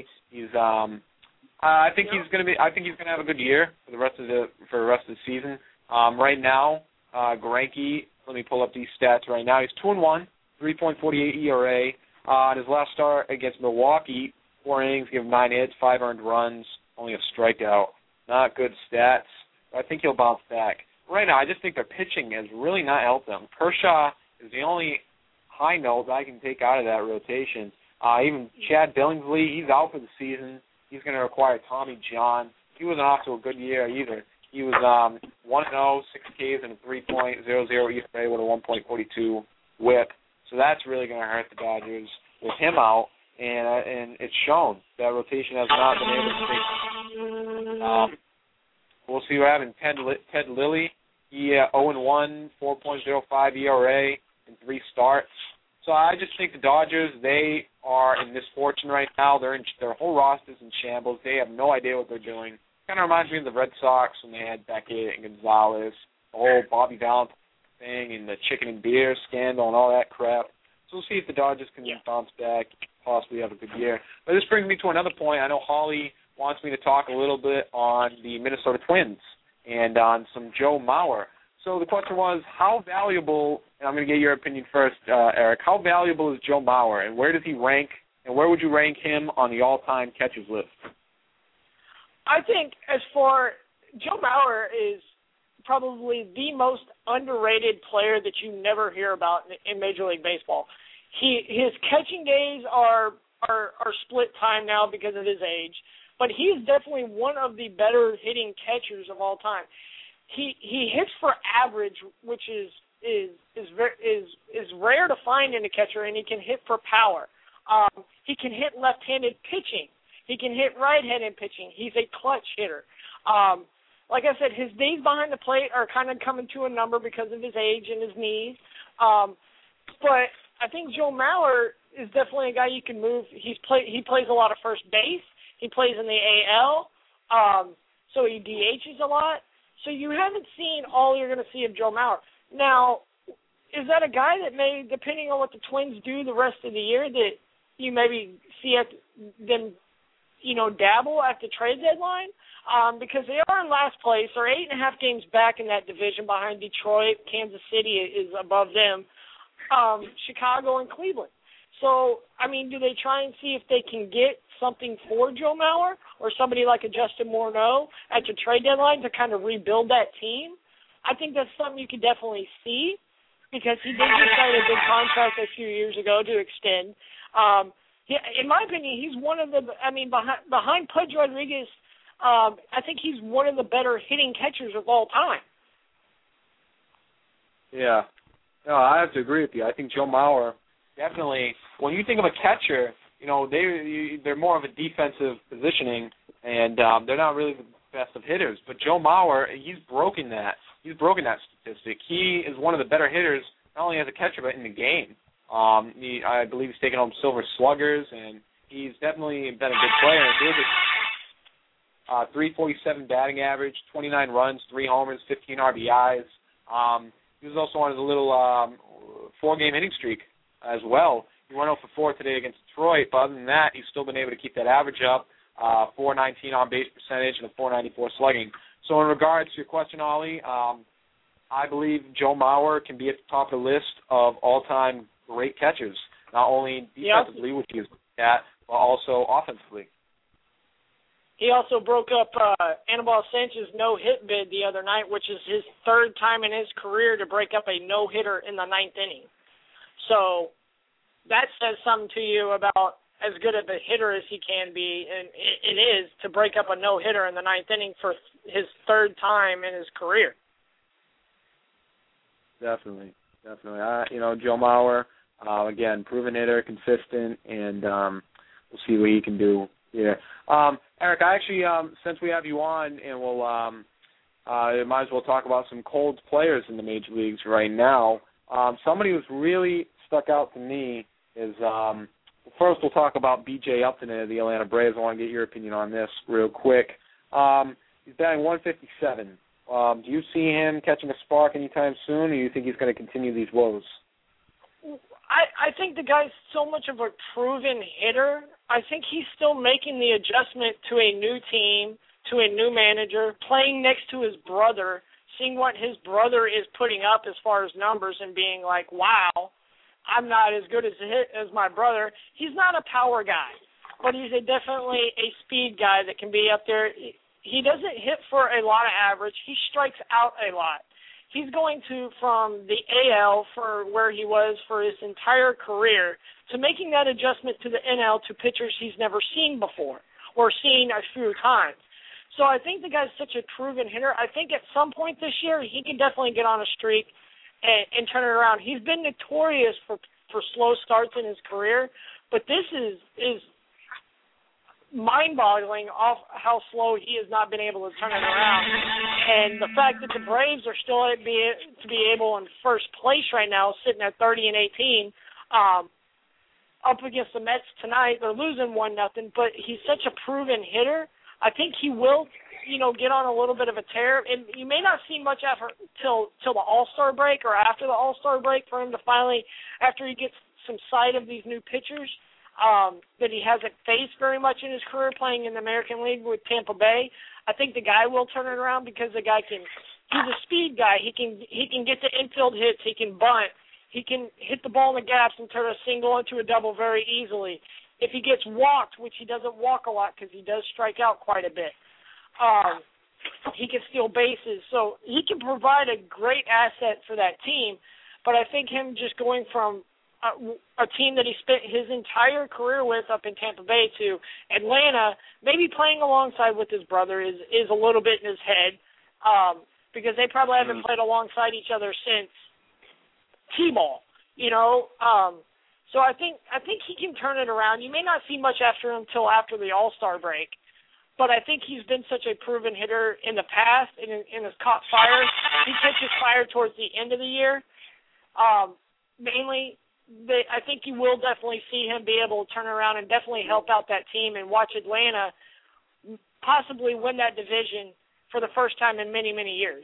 I think he's going to have a good year for the rest of the season. Right now, Greinke, let me pull up these stats right now. He's 2-1, 3.48 ERA. On his last start against Milwaukee, 4 innings, give him 9 hits, 5 earned runs, only a strikeout. Not good stats. But I think he'll bounce back. Right now, I just think their pitching has really not helped them. Kershaw is the only high note that I can take out of that rotation. Even Chad Billingsley, he's out for the season. He's going to require Tommy John. He wasn't off to a good year either. He was 1-0, 6 Ks, and a 3.00 ERA with a 1.42 WHIP. So that's really going to hurt the Dodgers with him out, and it's shown. That rotation has not been able to take. We'll see what happens. Ted Lilly, he 0-1, 4.05 ERA in 3 starts. So I just think the Dodgers, they are in misfortune right now. Their whole roster's in shambles. They have no idea what they're doing. Kind of reminds me of the Red Sox when they had Beckett and Gonzalez, the whole Bobby Valentine thing and the chicken and beer scandal and all that crap. So we'll see if the Dodgers can bounce back, possibly have a good year. But this brings me to another point. I know Holly wants me to talk a little bit on the Minnesota Twins and on some Joe Mauer. So the question was, how valuable, and I'm going to get your opinion first, Eric, how valuable is Joe Mauer, and where does he rank, and where would you rank him on the all-time catchers list? I think as for Joe Mauer is probably the most underrated player that you never hear about in Major League Baseball. His catching days are split time now because of his age, but he's definitely one of the better hitting catchers of all time. He hits for average, which is rare to find in a catcher, and he can hit for power. He can hit left-handed pitching. He can hit right-handed pitching. He's a clutch hitter. Like I said, his days behind the plate are kind of coming to a number because of his age and his knees. But I think Joe Mauer is definitely a guy you can move. He plays a lot of first base. He plays in the AL, so he DHs a lot. So you haven't seen all you're going to see of Joe Mauer. Now, is that a guy that may, depending on what the Twins do the rest of the year, that you maybe see them, dabble at the trade deadline? Because they are in last place. They're 8.5 games back in that division behind Detroit. Kansas City is above them. Chicago and Cleveland. So, do they try and see if they can get something for Joe Mauer or somebody like a Justin Morneau at the trade deadline to kind of rebuild that team? I think that's something you could definitely see because he did just sign a big contract a few years ago to extend. In my opinion, he's one of the, behind Pudge Rodriguez, I think he's one of the better hitting catchers of all time. Yeah. No, I have to agree with you. I think Joe Mauer, definitely, when you think of a catcher, they're more of a defensive positioning, and they're not really the best of hitters. But Joe Mauer, he's broken that. He's broken that statistic. He is one of the better hitters, not only as a catcher, but in the game. I believe he's taken home Silver Sluggers, and he's definitely been a good player. If you look at 347 batting average, 29 runs, 3 homers, 15 RBIs. He was also on his little 4-game inning streak as well. He went 0 for 4 today against Detroit, but other than that, he's still been able to keep that average up, 419 on-base percentage and a 494 slugging. So in regards to your question, Ollie, I believe Joe Mauer can be at the top of the list of all-time great catchers, not only defensively, which he is at, but also offensively. He also broke up Anibal Sanchez's no-hit bid the other night, which is his 3rd time in his career to break up a no-hitter in the 9th inning. So that says something to you about as good of a hitter as he can be, and it is to break up a no-hitter in the 9th inning for his 3rd time in his career. Definitely. Joe Mauer, again, proven hitter, consistent, and we'll see what he can do. Yeah. Eric, I actually, since we have you on, and we'll might as well talk about some Colts players in the major leagues right now. Somebody who's really stuck out to me is, first we'll talk about B.J. Upton of the Atlanta Braves. I want to get your opinion on this real quick. He's batting 157. Do you see him catching a spark anytime soon, or do you think he's going to continue these woes? I think the guy's so much of a proven hitter. I think he's still making the adjustment to a new team, to a new manager, playing next to his brother, seeing what his brother is putting up as far as numbers and being like, wow, I'm not as good as my brother. He's not a power guy, but he's definitely a speed guy that can be up there. He doesn't hit for a lot of average. He strikes out a lot. He's going from the AL for where he was for his entire career to making that adjustment to the NL to pitchers he's never seen before or seen a few times. So I think the guy's such a proven hitter. I think at some point this year he can definitely get on a streak and turn it around. He's been notorious for slow starts in his career, but this is mind-boggling off how slow he has not been able to turn it around. And the fact that the Braves are still to be able in first place right now, sitting at 30-18, up against the Mets tonight. They're losing 1-0, but he's such a proven hitter. I think he will, get on a little bit of a tear. And you may not see much till the All-Star break or after the All-Star break for him to finally, after he gets some sight of these new pitchers, that he hasn't faced very much in his career playing in the American League with Tampa Bay. I think the guy will turn it around because the guy he's a speed guy. He can get to infield hits. He can bunt. He can hit the ball in the gaps and turn a single into a double very easily. If he gets walked, which he doesn't walk a lot because he does strike out quite a bit, he can steal bases. So he can provide a great asset for that team. But I think him just going from a team that he spent his entire career with up in Tampa Bay to Atlanta, maybe playing alongside with his brother is a little bit in his head, because they probably haven't played alongside each other since T-ball, So I think he can turn it around. You may not see much after him until after the All-Star break, but I think he's been such a proven hitter in the past and has caught fire. He catches fire towards the end of the year. Mainly, I think you will definitely see him be able to turn around and definitely help out that team and watch Atlanta possibly win that division for the first time in many, many years.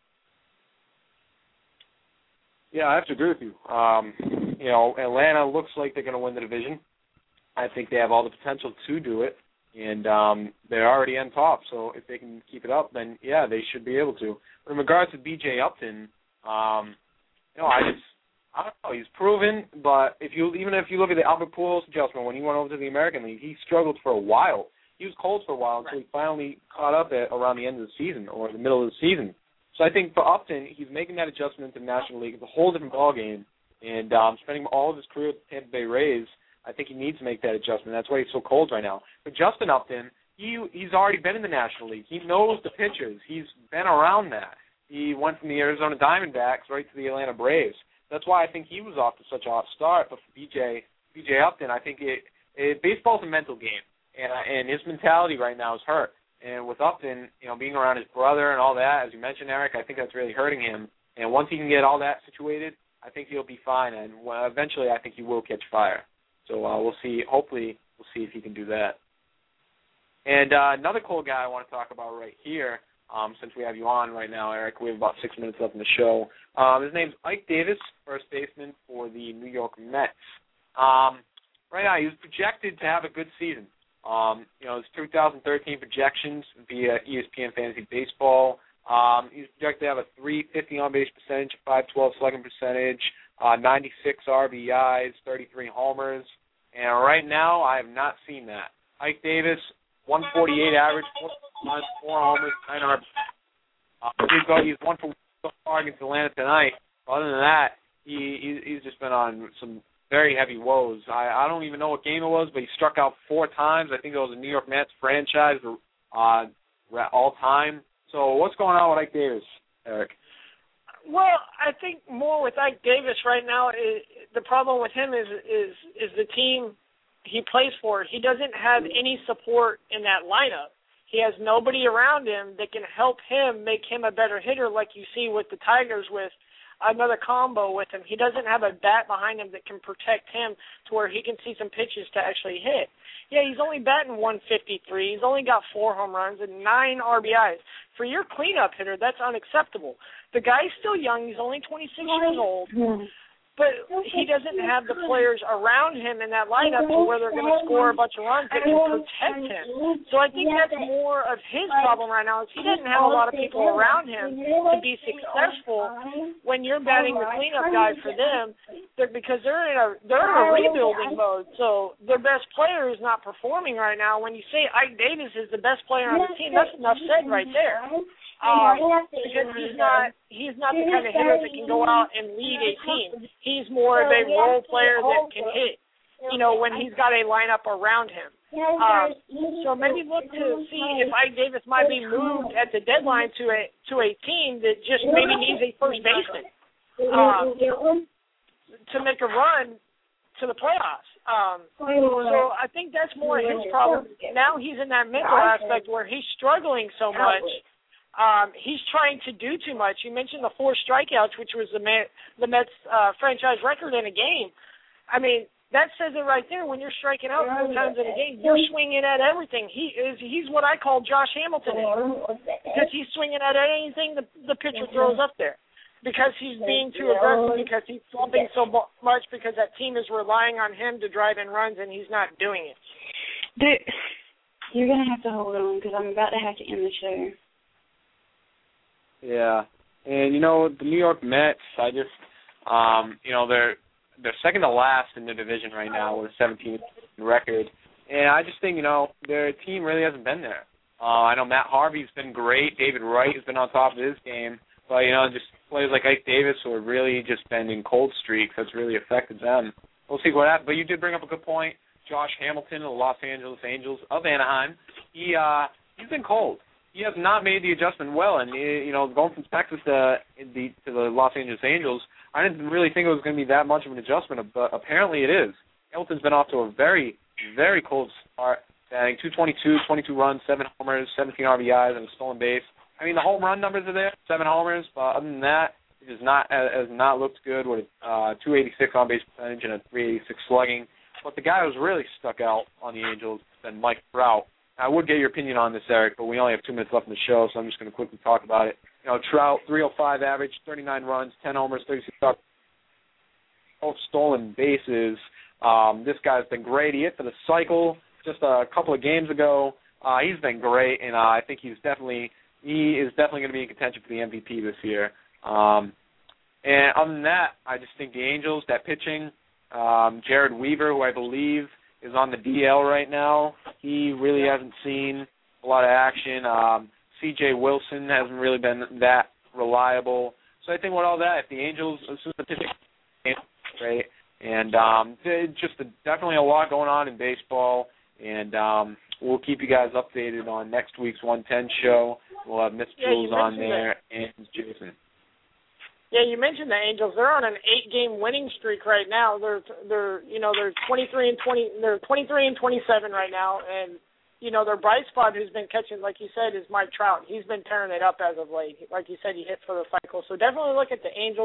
Yeah, I have to agree with you. Atlanta looks like they're going to win the division. I think they have all the potential to do it, and they're already on top. So if they can keep it up, then, yeah, they should be able to. But in regards to B.J. Upton, I don't know. He's proven, but even if you look at the Albert Pujols adjustment when he went over to the American League, he struggled for a while. He was cold for a while until he finally caught up around the end of the season or the middle of the season. So I think for Upton, he's making that adjustment to the National League. It's a whole different ballgame. And spending all of his career with the Tampa Bay Rays, I think he needs to make that adjustment. That's why he's so cold right now. But Justin Upton, he's already been in the National League. He knows the pitchers. He's been around that. He went from the Arizona Diamondbacks right to the Atlanta Braves. That's why I think he was off to such a hot start. But for B.J. Upton, I think baseball's a mental game, and his mentality right now is hurt. And with Upton, being around his brother and all that, as you mentioned, Eric, I think that's really hurting him. And once he can get all that situated, I think he'll be fine, and eventually I think he will catch fire. So we'll see. Hopefully, we'll see if he can do that. And another cool guy I want to talk about right here, since we have you on right now, Eric. We have about 6 minutes left in the show. His name's Ike Davis, first baseman for the New York Mets. Right now, he was projected to have a good season. His 2013 projections via ESPN Fantasy Baseball. He's projected to have a .350 on-base percentage, a .512 slugging percentage, 96 RBIs, 33 homers. And right now, I have not seen that. Ike Davis, 148 average, 4 homers, 9 RBIs. He's 1 for 1 so far against Atlanta tonight. Other than that, he's just been on some very heavy woes. I don't even know what game it was, but he struck out 4 times. I think it was a New York Mets franchise all time. So what's going on with Ike Davis, Eric? Well, I think more with Ike Davis right now, the problem with him is the team he plays for. He doesn't have any support in that lineup. He has nobody around him that can help him make him a better hitter like you see with the Tigers with another combo with him. He doesn't have a bat behind him that can protect him to where he can see some pitches to actually hit. Yeah, he's only batting 153. He's only got 4 home runs and 9 RBIs. For your cleanup hitter, that's unacceptable. The guy's still young. He's only 26 years old. But he doesn't have the players around him in that lineup to where they're going to score a bunch of runs that can protect him. So I think that's more of his problem right now is he doesn't have a lot of people around him to be successful when you're batting the cleanup guy for them because they're in a rebuilding mode. So their best player is not performing right now. When you say Ike Davis is the best player on the team, that's enough said right there. Because he's not the kind of hitter that can go out and lead a team. He's more of a role player that can hit, when he's got a lineup around him. So maybe look to see if Ike Davis might be moved at the deadline to a team that just maybe needs a first baseman to make a run to the playoffs. So I think that's more his problem. Now he's in that mental aspect where he's struggling so much. He's trying to do too much. You mentioned the 4 strikeouts, which was the Mets franchise record in a game. I mean, that says it right there. When you're striking out 4 times in a game, you're swinging at everything. He's what I call Josh Hamilton because he's swinging at anything the pitcher throws up there because he's being too aggressive, because he's slumping so much because that team is relying on him to drive in runs and he's not doing it. You're going to have to hold on because I'm about to have to end the show. Yeah, and the New York Mets, I just, they're second to last in the division right now with a 17 record, and I just think their team really hasn't been there. I know Matt Harvey's been great, David Wright has been on top of his game, but just players like Ike Davis who have really just been in cold streaks that's really affected them. We'll see what happens. But you did bring up a good point. Josh Hamilton of the Los Angeles Angels of Anaheim, he's been cold. He has not made the adjustment well, and going from Texas to the Los Angeles Angels, I didn't really think it was going to be that much of an adjustment, but apparently it is. Hamilton's been off to a very, very cold start, batting 222, 22 runs, 7 homers, 17 RBIs, and a stolen base. I mean, the home run numbers are there, 7 homers, but other than that, it has not looked good with a 286 on-base percentage and a 386 slugging. But the guy who's really stuck out on the Angels has been Mike Trout. I would get your opinion on this, Eric, but we only have 2 minutes left in the show, so I'm just going to quickly talk about it. Trout, 305 average, 39 runs, 10 homers, 36 stolen bases. This guy's been great. He hit for the cycle just a couple of games ago. He's been great, and I think he is definitely going to be in contention for the MVP this year. And other than that, I just think the Angels, that pitching, Jared Weaver, who I believe is on the DL right now. He really hasn't seen a lot of action. C.J. Wilson hasn't really been that reliable. So I think with all that, if the Angels, as soon as the pitching great, and just definitely a lot going on in baseball, and we'll keep you guys updated on next week's 110 show. We'll have Miss Jules on there and Jason. Yeah, you mentioned the Angels. They're on an 8-game winning streak right now. They're 23 and 20. They're 23 and 27 right now, and their bright spot who's been catching, like you said, is Mike Trout. He's been tearing it up as of late. Like you said, he hit for the cycle. So definitely look at the Angels.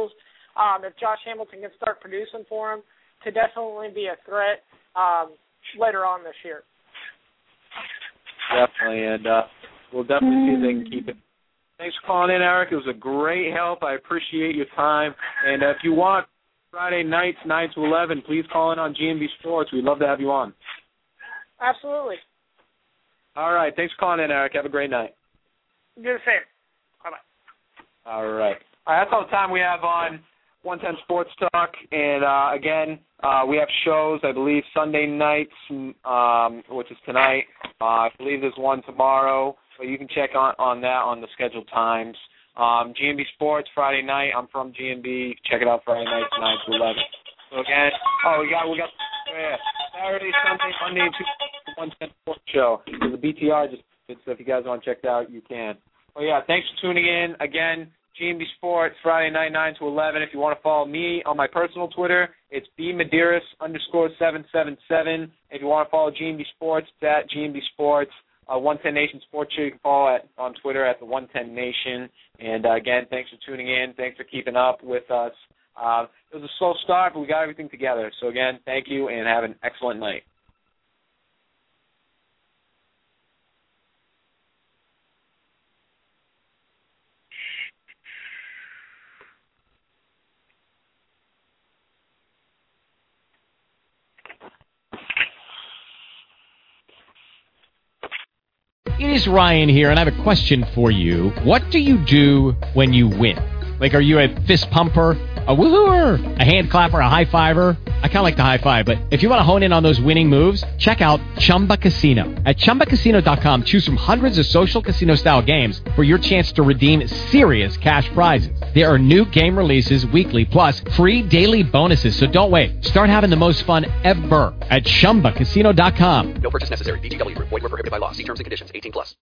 if Josh Hamilton can start producing for him, to definitely be a threat later on this year. Definitely, and we'll definitely see if they can keep it. Thanks for calling in, Eric. It was a great help. I appreciate your time. And if you want Friday nights, 9 to 11, please call in on GMB Sports. We'd love to have you on. Absolutely. All right. Thanks for calling in, Eric. Have a great night. Do the same. Bye-bye. All right. That's all the time we have on 110 Sports Talk. And, again, we have shows, I believe, Sunday nights, which is tonight. I believe there's one tomorrow. But you can check on that on the scheduled times. GMB Sports, Friday night. I'm from GMB. Check it out Friday night, 9 to 11. So, again, we got Saturday, Sunday, Monday, and Tuesday, 110 Sports Show. So the BTR so if you guys want to check it out, you can. Oh, yeah, thanks for tuning in. Again, GMB Sports, Friday night, 9 to 11. If you want to follow me on my personal Twitter, it's bmedeiros_777. If you want to follow GMB Sports, it's at GMB Sports. 110 Nation Sports Show, you can follow on Twitter at the 110 Nation. And, again, thanks for tuning in. Thanks for keeping up with us. It was a slow start, but we got everything together. So, again, thank you, and have an excellent night. It is Ryan here, and I have a question for you. What do you do when you win? Like, are you a fist pumper, a woohooer, a hand clapper, a high fiver? I kind of like the high five, but if you want to hone in on those winning moves, check out Chumba Casino. At ChumbaCasino.com, choose from hundreds of social casino-style games for your chance to redeem serious cash prizes. There are new game releases weekly, plus free daily bonuses, so don't wait. Start having the most fun ever at ChumbaCasino.com. No purchase necessary. VGW. Void where prohibited by law. See terms and conditions. 18+.